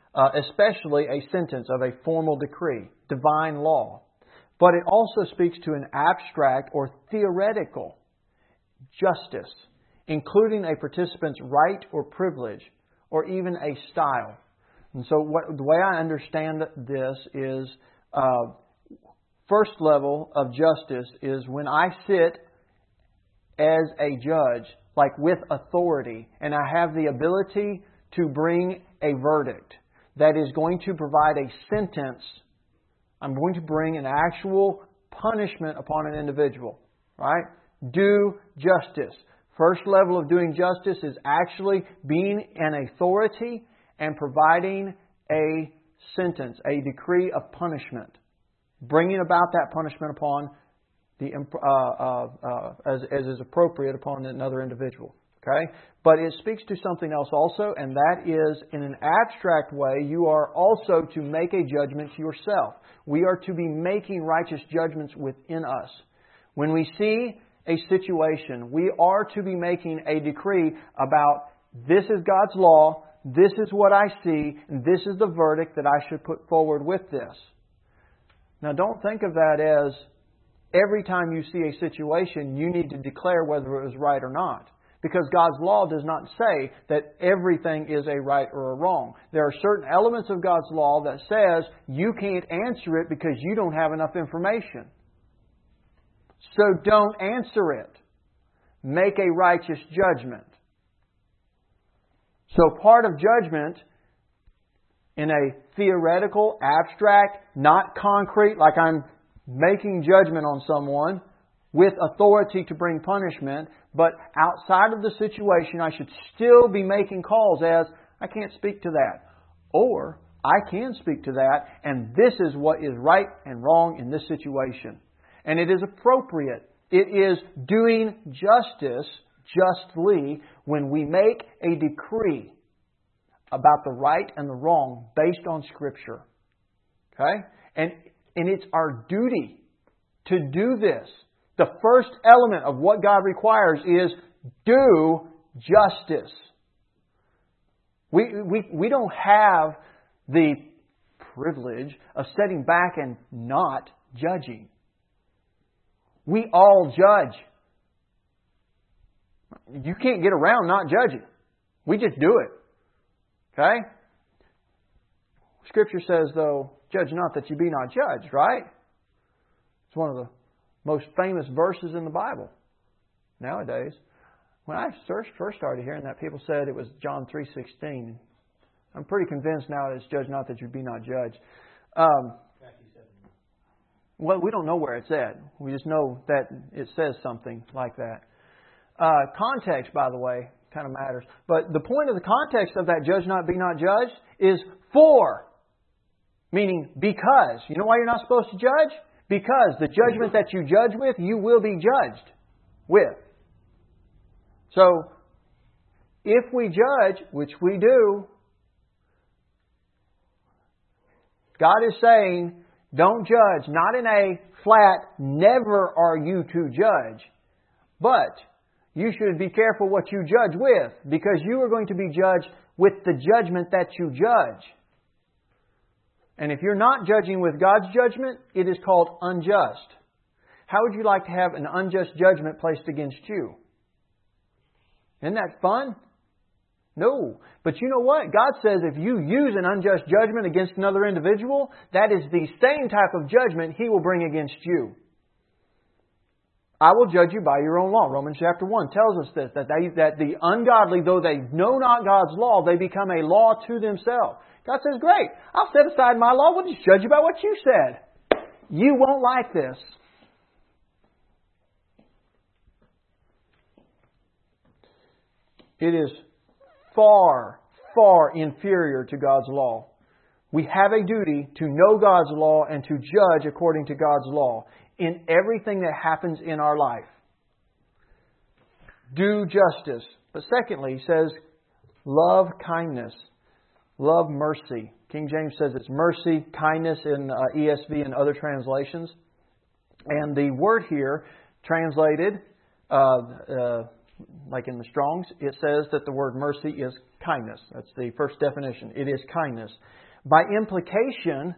uh, especially a sentence of a formal decree, divine law. But it also speaks to an abstract or theoretical justice, including a participant's right or privilege, or even a style. And so what, the way I understand this is, uh, first level of justice is when I sit as a judge, like with authority, and I have the ability to bring a verdict that is going to provide a sentence. I'm going to bring an actual punishment upon an individual, right? Do justice. First level of doing justice is actually being an authority and providing a sentence, a decree of punishment, bringing about that punishment upon the uh, uh, uh, as, as is appropriate upon another individual. Okay, but it speaks to something else also, and that is, in an abstract way, you are also to make a judgment yourself. We are to be making righteous judgments within us. When we see a situation, we are to be making a decree about, this is God's law, this is what I see, and this is the verdict that I should put forward with this. Now, don't think of that as every time you see a situation, you need to declare whether it was right or not. Because God's law does not say that everything is a right or a wrong. There are certain elements of God's law that says you can't answer it because you don't have enough information. So don't answer it. Make a righteous judgment. So part of judgment in a theoretical, abstract, not concrete, like I'm making judgment on someone with authority to bring punishment, but outside of the situation, I should still be making calls as, I can't speak to that. Or, I can speak to that, and this is what is right and wrong in this situation. And it is appropriate. It is doing justice justly when we make a decree about the right and the wrong based on Scripture. Okay? And, and it's our duty to do this. The first element of what God requires is do justice. We, we, we don't have the privilege of sitting back and not judging. We all judge. You can't get around not judging. We just do it. Okay? Scripture says, though, judge not that you be not judged, right? It's one of the most famous verses in the Bible nowadays. When I first first started hearing that, people said it was John three sixteen. I'm pretty convinced now that it's judge not that you be not judged. Um, well, we don't know where it's at. We just know that it says something like that. Uh, context, by the way, kind of matters. But the point of the context of that judge not be not judged is for. Meaning because. You know why you're not supposed to judge? Because the judgment that you judge with, you will be judged with. So, if we judge, which we do, God is saying, don't judge. Not in a flat, never are you to judge. But you should be careful what you judge with, because you are going to be judged with the judgment that you judge. And if you're not judging with God's judgment, it is called unjust. How would you like to have an unjust judgment placed against you? Isn't that fun? No. But you know what? God says if you use an unjust judgment against another individual, that is the same type of judgment He will bring against you. I will judge you by your own law. Romans chapter one tells us this, that, they, that the ungodly, though they know not God's law, they become a law to themselves. God says, great, I'll set aside my law. We'll just judge you by what you said. You won't like this. It is far, far inferior to God's law. We have a duty to know God's law and to judge according to God's law in everything that happens in our life. Do justice. But secondly, he says, love kindness. Love mercy. King James says it's mercy, kindness in uh, E S V and other translations. And the word here, translated, uh, uh, like in the Strong's, it says that the word mercy is kindness. That's the first definition. It is kindness. By implication,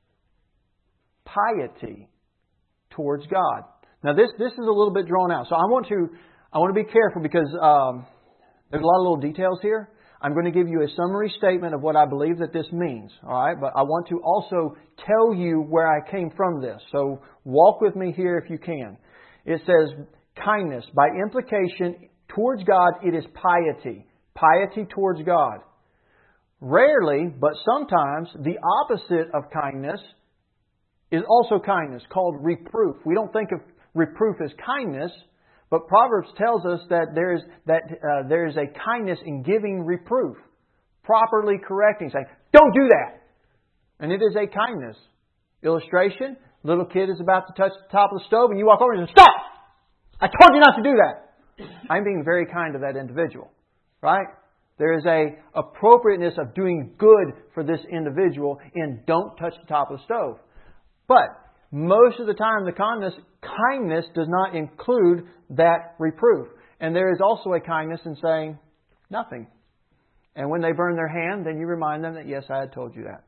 piety towards God. Now this this is a little bit drawn out. So I want to I want to be careful because um, there's a lot of little details here. I'm going to give you a summary statement of what I believe that this means. All right, but I want to also tell you where I came from this. So walk with me here if you can. It says kindness. By implication, towards God, it is piety. Piety towards God. Rarely, but sometimes, the opposite of kindness is also kindness, called reproof. We don't think of reproof as kindness, but Proverbs tells us that there is that uh, there is a kindness in giving reproof, properly correcting, saying, "Don't do that," and it is a kindness. Illustration: little kid is about to touch the top of the stove, and you walk over and say, "Stop! I told you not to do that." I'm being very kind to that individual, right? There is a appropriateness of doing good for this individual in don't touch the top of the stove. But most of the time, the kindness, kindness does not include that reproof. And there is also a kindness in saying nothing. And when they burn their hand, then you remind them that, yes, I had told you that.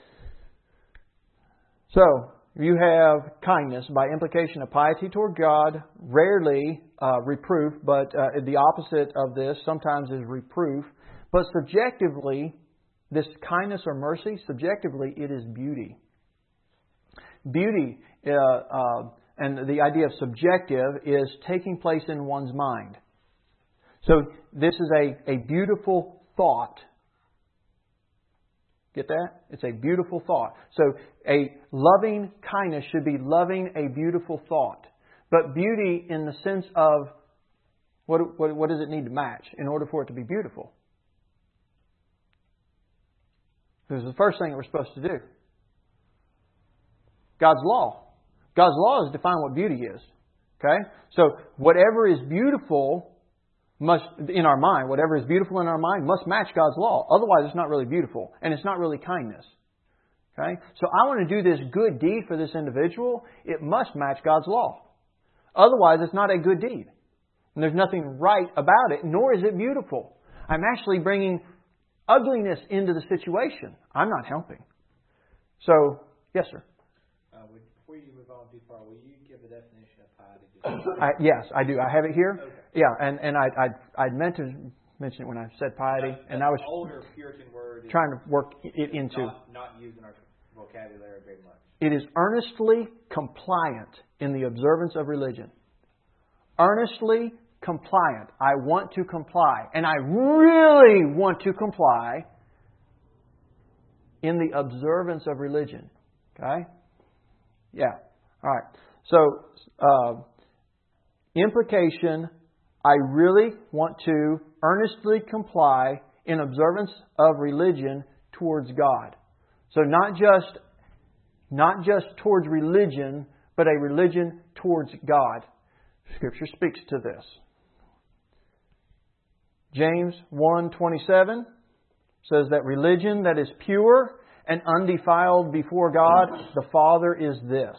So, you have kindness by implication of piety toward God, rarely uh, reproof, but uh, the opposite of this sometimes is reproof. But subjectively, this kindness or mercy, subjectively, it is beauty. Beauty, uh, uh, and the idea of subjective, is taking place in one's mind. So this is a, a beautiful thought. Get that? It's a beautiful thought. So a loving kindness should be loving a beautiful thought. But beauty in the sense of what, what, what does it need to match in order for it to be beautiful? This is the first thing that we're supposed to do. God's law. God's law is define what beauty is. Okay? So whatever is beautiful must, in our mind, whatever is beautiful in our mind must match God's law. Otherwise it's not really beautiful. And it's not really kindness. Okay? So I want to do this good deed for this individual. It must match God's law. Otherwise it's not a good deed. And there's nothing right about it, nor is it beautiful. I'm actually bringing ugliness into the situation. I'm not helping. So, yes, sir. Before you move on too far, will you give a definition of piety? I, yes, I do. I have it here. Okay. Yeah, and, and I I I meant to mention it when I said piety, That's, and that's I was older Puritan word. trying to work it into. Not, not used in our vocabulary very much. It is earnestly compliant in the observance of religion. Earnestly compliant. I want to comply, and I really want to comply in the observance of religion. Okay. Yeah. All right. So, uh, implication, I really want to earnestly comply in observance of religion towards God. So not just, not just towards religion, but a religion towards God. Scripture speaks to this. James one twenty-seven says that religion that is pure and undefiled before God, the Father, is this: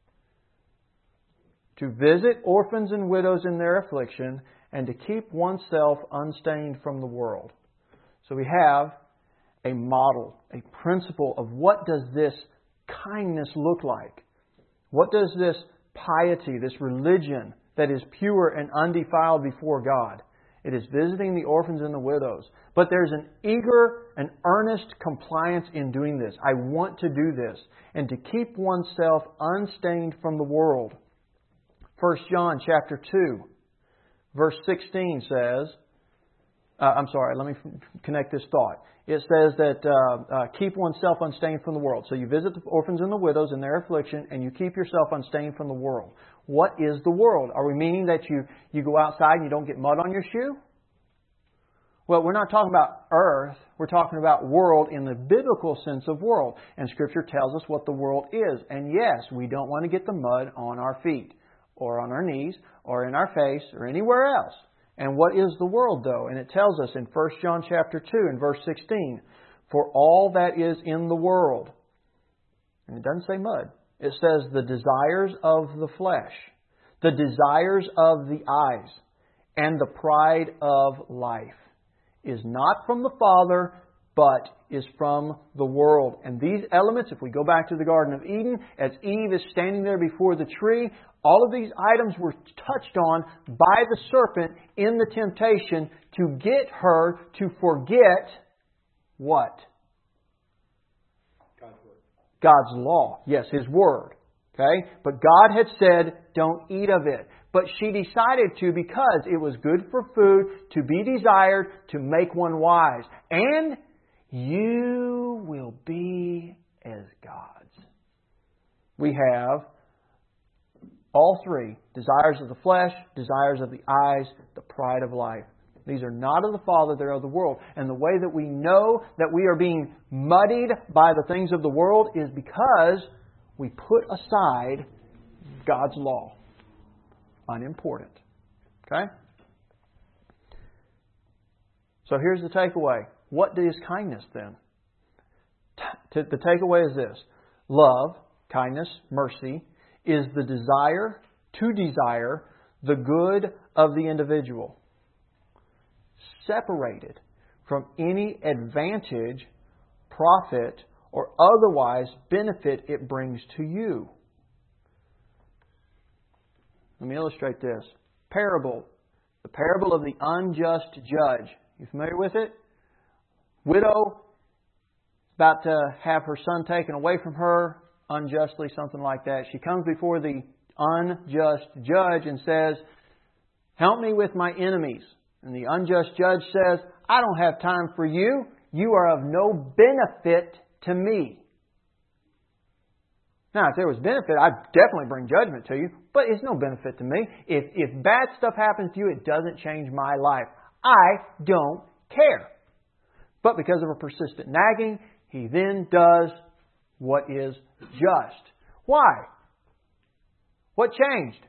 to visit orphans and widows in their affliction, and to keep oneself unstained from the world. So we have a model, a principle of what does this kindness look like? What does this piety, this religion that is pure and undefiled before God? It is visiting the orphans and the widows. But there's an eager and earnest compliance in doing this. I want to do this. And to keep oneself unstained from the world. First John chapter two, verse sixteen says, uh, I'm sorry, let me connect this thought. It says that uh, uh, keep oneself unstained from the world. So you visit the orphans and the widows in their affliction, and you keep yourself unstained from the world. What is the world? Are we meaning that you, you go outside and you don't get mud on your shoe? Well, we're not talking about earth. We're talking about world in the biblical sense of world. And Scripture tells us what the world is. And yes, we don't want to get the mud on our feet, or on our knees, or in our face, or anywhere else. And what is the world, though? And it tells us in First John chapter two and verse sixteen, for all that is in the world. And it doesn't say mud. It says the desires of the flesh, the desires of the eyes, and the pride of life is not from the Father, but is from the world. And these elements, if we go back to the Garden of Eden, as Eve is standing there before the tree, all of these items were touched on by the serpent in the temptation to get her to forget what? God's word. God's law. Yes, His Word. Okay? But God had said, don't eat of it. But she decided to because it was good for food, to be desired, to make one wise. And you will be as gods. We have all three. Desires of the flesh, desires of the eyes, the pride of life. These are not of the Father, they're of the world. And the way that we know that we are being muddied by the things of the world is because we put aside God's law. Unimportant. Okay? So here's the takeaway. What is kindness then? T- the takeaway is this. Love, kindness, mercy, is the desire to desire the good of the individual, separated from any advantage, profit, or otherwise benefit it brings to you. Let me illustrate this. Parable. The parable of the unjust judge. You familiar with it? Widow, about to have her son taken away from her, unjustly, something like that. She comes before the unjust judge and says, help me with my enemies. And the unjust judge says, I don't have time for you. You are of no benefit to me. Now, if there was benefit, I'd definitely bring judgment to you, but it's no benefit to me. If, if bad stuff happens to you, it doesn't change my life. I don't care. But because of her persistent nagging, he then does what is just. Why? What changed?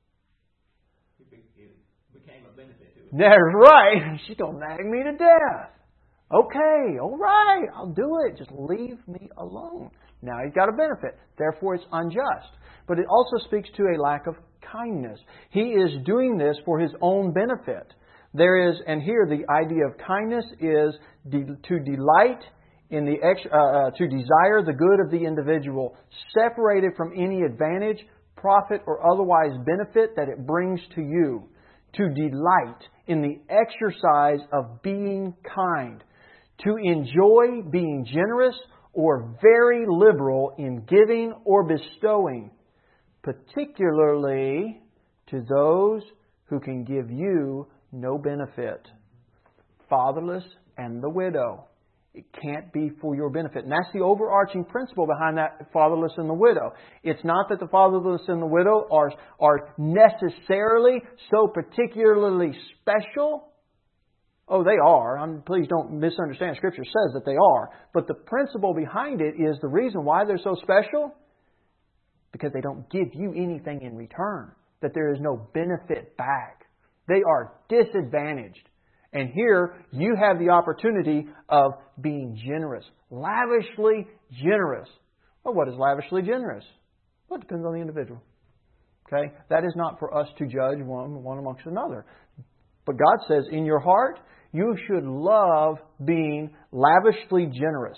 It became a benefit to it. That's right. She's going to nag me to death. Okay, all right, I'll do it. Just leave me alone. Now he's got a benefit. Therefore, it's unjust. But it also speaks to a lack of kindness. He is doing this for his own benefit. There is, and here the idea of kindness is de- to delight in the ex- uh, uh, to desire the good of the individual, separated from any advantage, profit, or otherwise benefit that it brings to you. To delight in the exercise of being kind. To enjoy being generous or very liberal in giving or bestowing, particularly to those who can give you no benefit. Fatherless and the widow. It can't be for your benefit. And that's the overarching principle behind that fatherless and the widow. It's not that the fatherless and the widow are, are necessarily so particularly special. Oh, they are. I mean, please don't misunderstand. Scripture says that they are. But the principle behind it is the reason why they're so special. Because they don't give you anything in return. That there is no benefit back. They are disadvantaged. And here you have the opportunity of being generous. Lavishly generous. Well, what is lavishly generous? Well, it depends on the individual. Okay? That is not for us to judge one, one amongst another. But God says, in your heart, you should love being lavishly generous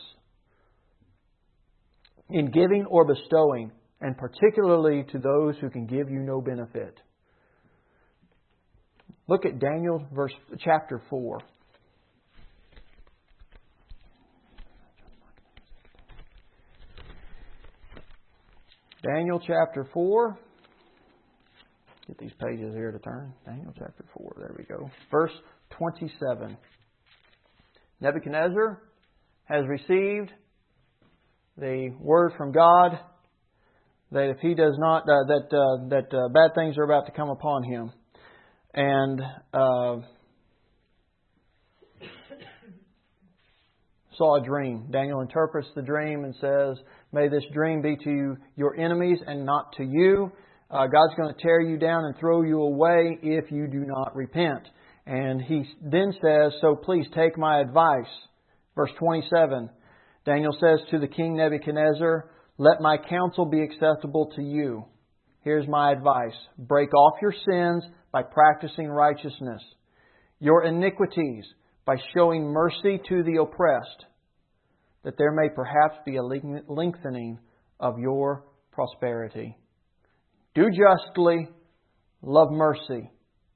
in giving or bestowing, and particularly to those who can give you no benefit. Look at Daniel verse chapter four. Daniel chapter four. Get these pages here to turn. Daniel chapter four. There we go. Verse twenty-seven. Nebuchadnezzar has received the word from God that if he does not, uh, that uh, that uh, bad things are about to come upon him, and uh, saw a dream. Daniel interprets the dream and says, "May this dream be to you, your enemies and not to you. Uh, God's going to tear you down and throw you away if you do not repent." And he then says, "So please take my advice." Verse twenty-seven, Daniel says to the king Nebuchadnezzar, "Let my counsel be acceptable to you." here's my advice. Break off your sins by practicing righteousness, your iniquities by showing mercy to the oppressed, that there may perhaps be a lengthening of your prosperity. Do justly, love mercy.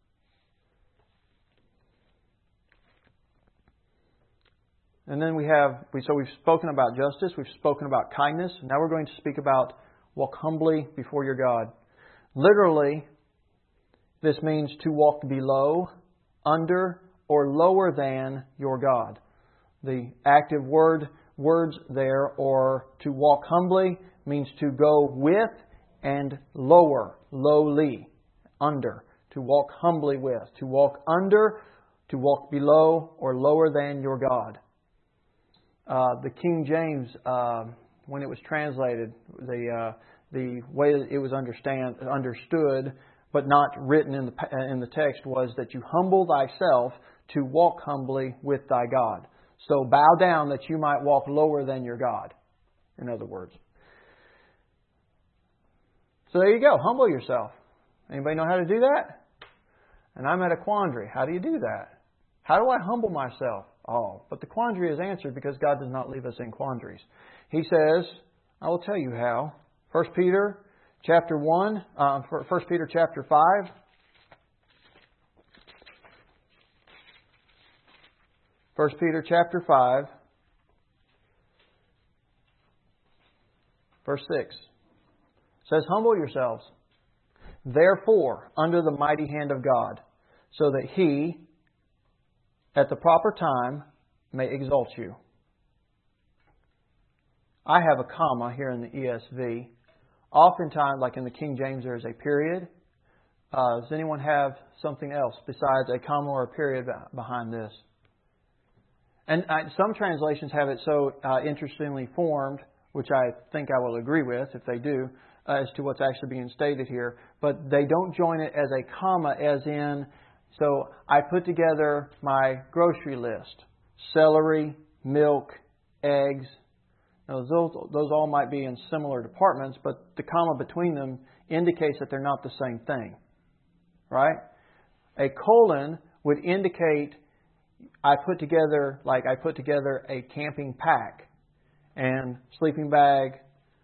And then we have, we, so we've spoken about justice, we've spoken about kindness. Now we're going to speak about walk humbly before your God. Literally, this means to walk below, under, or lower than your God. The active word words there, or to walk humbly, means to go with and lower, lowly, under. To walk humbly with. To walk under, to walk below, or lower than your God. Uh, the King James, uh, when it was translated, the uh, the way it was understand understood, but not written in the in the text, was that you humble thyself to walk humbly with thy God. So bow down that you might walk lower than your God. In other words. So there you go. Humble yourself. Anybody know how to do that? And I'm at a quandary. How do you do that? How do I humble myself? Oh, but the quandary is answered because God does not leave us in quandaries. He says, I will tell you how. First Peter chapter one, uh, First Peter chapter five. First Peter chapter five, verse six. It says, humble yourselves, therefore, under the mighty hand of God, so that He, at the proper time, may exalt you. I have a comma here in the E S V. Oftentimes, like in the King James, there is a period. Uh, does anyone have something else besides a comma or a period behind this? And uh, some translations have it so uh, interestingly formed, which I think I will agree with if they do, uh, as to what's actually being stated here. But they don't join it as a comma, as in, so I put together my grocery list. Celery, milk, eggs. Now, those, those all might be in similar departments, but the comma between them indicates that they're not the same thing. Right? A colon would indicate I put together, like I put together a camping pack and sleeping bag,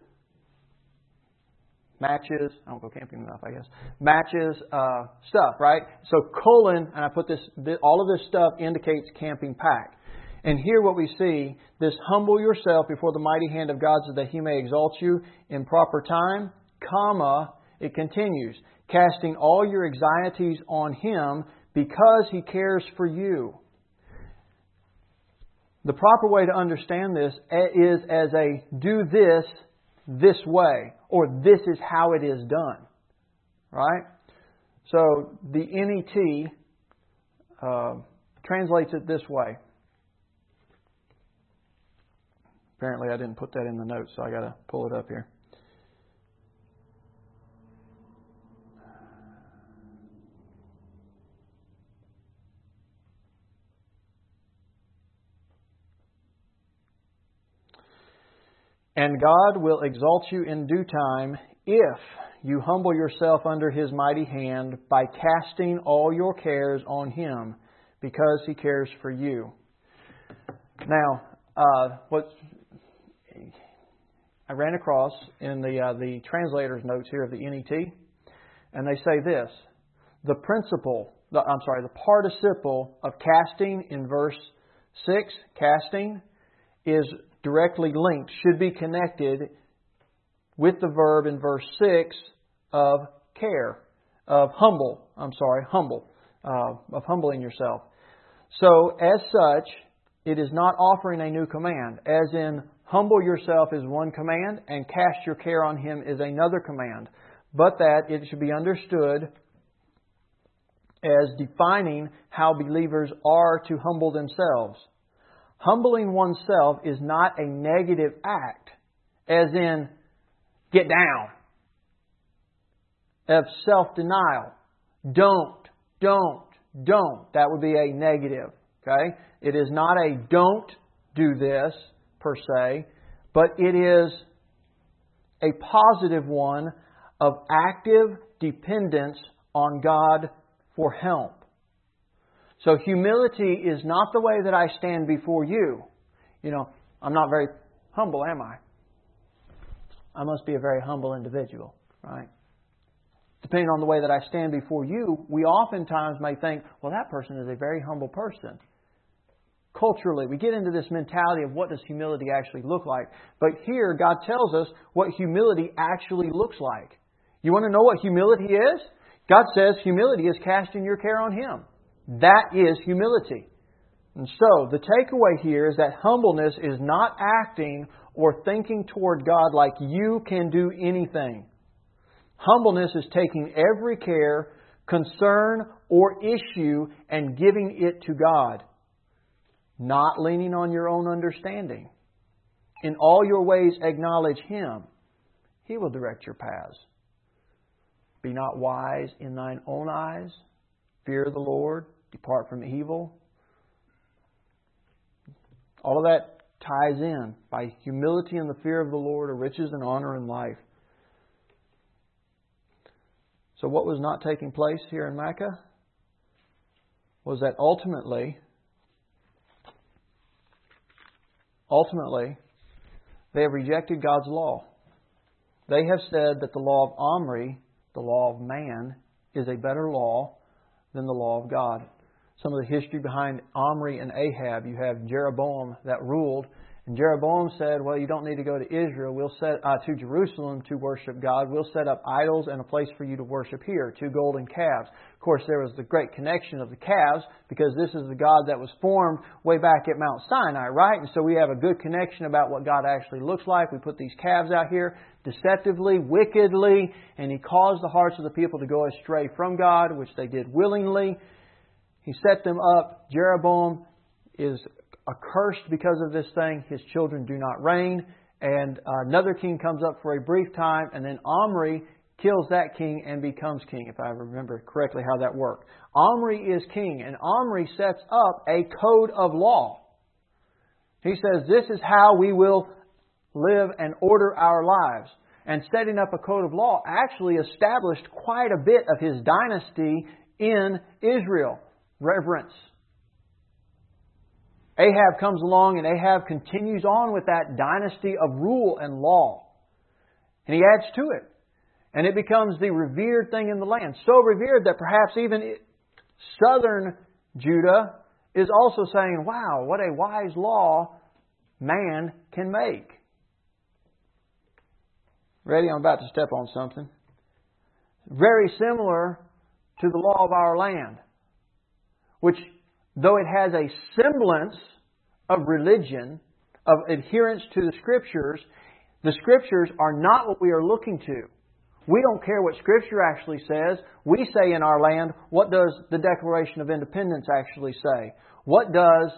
matches, I don't go camping enough, I guess, matches, uh, stuff, right? So colon, and I put this, this, all of this stuff indicates camping pack. And here what we see, this humble yourself before the mighty hand of God so that He may exalt you in proper time, comma, it continues, casting all your anxieties on Him because He cares for you. The proper way to understand this is as a do this this way, or this is how it is done. Right? So the N E T uh, translates it this way. Apparently I didn't put that in the notes, so I got to pull it up here. And God will exalt you in due time if you humble yourself under His mighty hand by casting all your cares on Him, because He cares for you. Now, uh, what I ran across in the uh, the translator's notes here of the N E T, and they say this: the principle, the, I'm sorry, the participle of casting in verse six, casting, is directly linked, should be connected with the verb in verse six of care, of humble, I'm sorry, humble, uh, of humbling yourself. So, as such, it is not offering a new command, as in humble yourself is one command and cast your care on Him is another command, but that it should be understood as defining how believers are to humble themselves. Humbling oneself is not a negative act, as in, get down, of self-denial. Don't, don't, don't. That would be a negative. Okay? It is not a don't do this, per se, but it is a positive one of active dependence on God for help. So humility is not the way that I stand before you. You know, I'm not very humble, am I? I must be a very humble individual, right? Depending on the way that I stand before you, we oftentimes may think, well, that person is a very humble person. Culturally, we get into this mentality of what does humility actually look like. But here, God tells us what humility actually looks like. You want to know what humility is? God says humility is casting your care on Him. That is humility. And so, the takeaway here is that humbleness is not acting or thinking toward God like you can do anything. Humbleness is taking every care, concern, or issue and giving it to God. Not leaning on your own understanding. In all your ways acknowledge Him. He will direct your paths. Be not wise in thine own eyes. Fear the Lord. Depart from evil. All of that ties in. By humility and the fear of the Lord are riches and honor in life. So what was not taking place here in Micah was that ultimately, ultimately, they have rejected God's law. They have said that the law of Omri, the law of man, is a better law than the law of God. Some of the history behind Omri and Ahab, you have Jeroboam that ruled. And Jeroboam said, well, you don't need to go to Israel. We'll set uh, to Jerusalem to worship God. We'll set up idols and a place for you to worship here, two golden calves. Of course, there was the great connection of the calves because this is the God that was formed way back at Mount Sinai, right? And so we have a good connection about what God actually looks like. We put these calves out here deceptively, wickedly, and He caused the hearts of the people to go astray from God, which they did willingly. He set them up. Jeroboam is accursed because of this thing. His children do not reign. And another king comes up for a brief time, and then Omri kills that king and becomes king, if I remember correctly how that worked. Omri is king, and Omri sets up a code of law. He says, this is how we will live and order our lives. And setting up a code of law actually established quite a bit of his dynasty in Israel. Reverence. Ahab comes along, and Ahab continues on with that dynasty of rule and law. And he adds to it. And it becomes the revered thing in the land. So revered that perhaps even southern Judah is also saying, wow, what a wise law man can make. Ready? I'm about to step on something. Very similar to the law of our land, which, though it has a semblance of religion, of adherence to the Scriptures, the Scriptures are not what we are looking to. We don't care what Scripture actually says. We say in our land, what does the Declaration of Independence actually say? What does,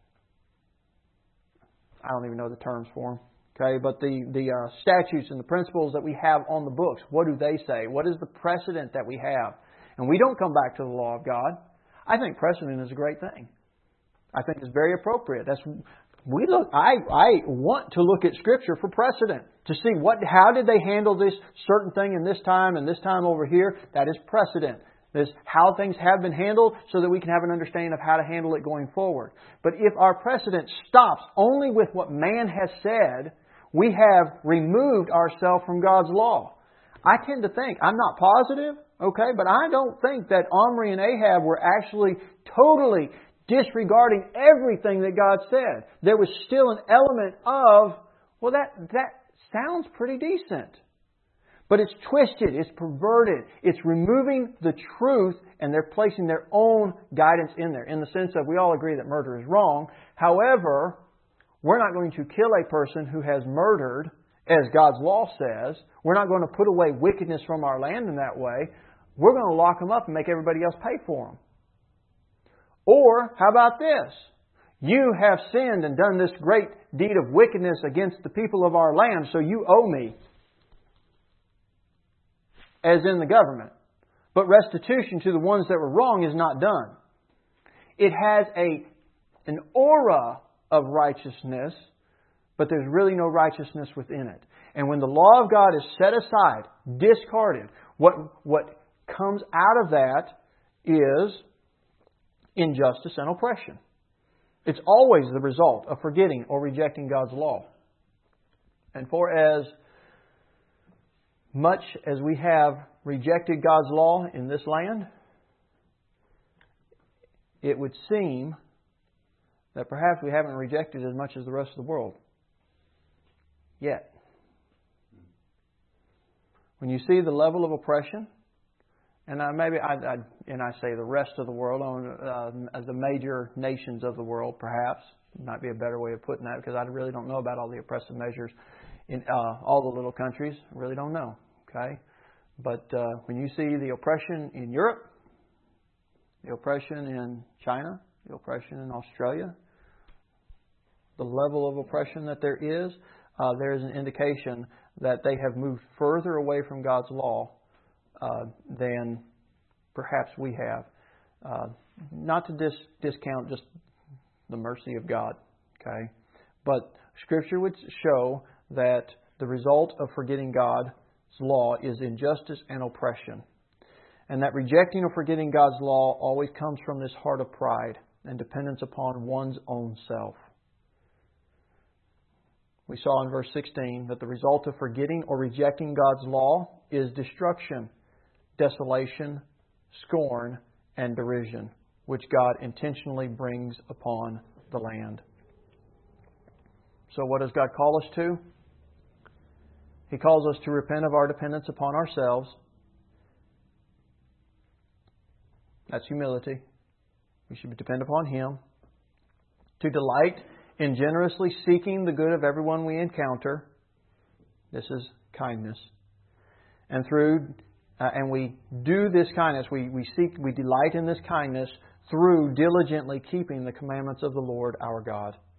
I don't even know the terms for them, okay, but the, the uh, statutes and the principles that we have on the books, what do they say? What is the precedent that we have? And we don't come back to the law of God. I think precedent is a great thing. I think it's very appropriate. That's we look. I I want to look at Scripture for precedent to see what how did they handle this certain thing in this time and this time over here. That is precedent. This how things have been handled, so that we can have an understanding of how to handle it going forward. But if our precedent stops only with what man has said, we have removed ourselves from God's law. I tend to think, I'm not positive, okay, but I don't think that Omri and Ahab were actually totally disregarding everything that God said. There was still an element of, well, that, that sounds pretty decent. But it's twisted, it's perverted, it's removing the truth, and they're placing their own guidance in there, in the sense of we all agree that murder is wrong. However, we're not going to kill a person who has murdered, as God's law says. We're not going to put away wickedness from our land in that way. We're going to lock them up and make everybody else pay for them. Or, how about this? You have sinned and done this great deed of wickedness against the people of our land, so you owe me. As in the government. But restitution to the ones that were wrong is not done. It has a an aura of righteousness, but there's really no righteousness within it. And when the law of God is set aside, discarded, what, what comes out of that is injustice and oppression. It's always the result of forgetting or rejecting God's law. And for as much as we have rejected God's law in this land, it would seem that perhaps we haven't rejected as much as the rest of the world yet. When you see the level of oppression, and I, maybe I, I and I say the rest of the world, on uh, the major nations of the world, perhaps might be a better way of putting that, because I really don't know about all the oppressive measures in uh, all the little countries. I really don't know. Okay, but uh, when you see the oppression in Europe, the oppression in China, the oppression in Australia, the level of oppression that there is, uh, there is an indication that they have moved further away from God's law uh, than perhaps we have. Uh, not to dis- discount just the mercy of God, okay? But Scripture would show that the result of forgetting God's law is injustice and oppression. And that rejecting or forgetting God's law always comes from this heart of pride and dependence upon one's own self. We saw in verse sixteen that the result of forgetting or rejecting God's law is destruction, desolation, scorn, and derision, which God intentionally brings upon the land. So what does God call us to? He calls us to repent of our dependence upon ourselves. That's humility. We should depend upon Him. To delight in generously seeking the good of everyone we encounter. This is kindness. And through uh, and we do this kindness, we, we seek, we delight in this kindness through diligently keeping the commandments of the Lord our God.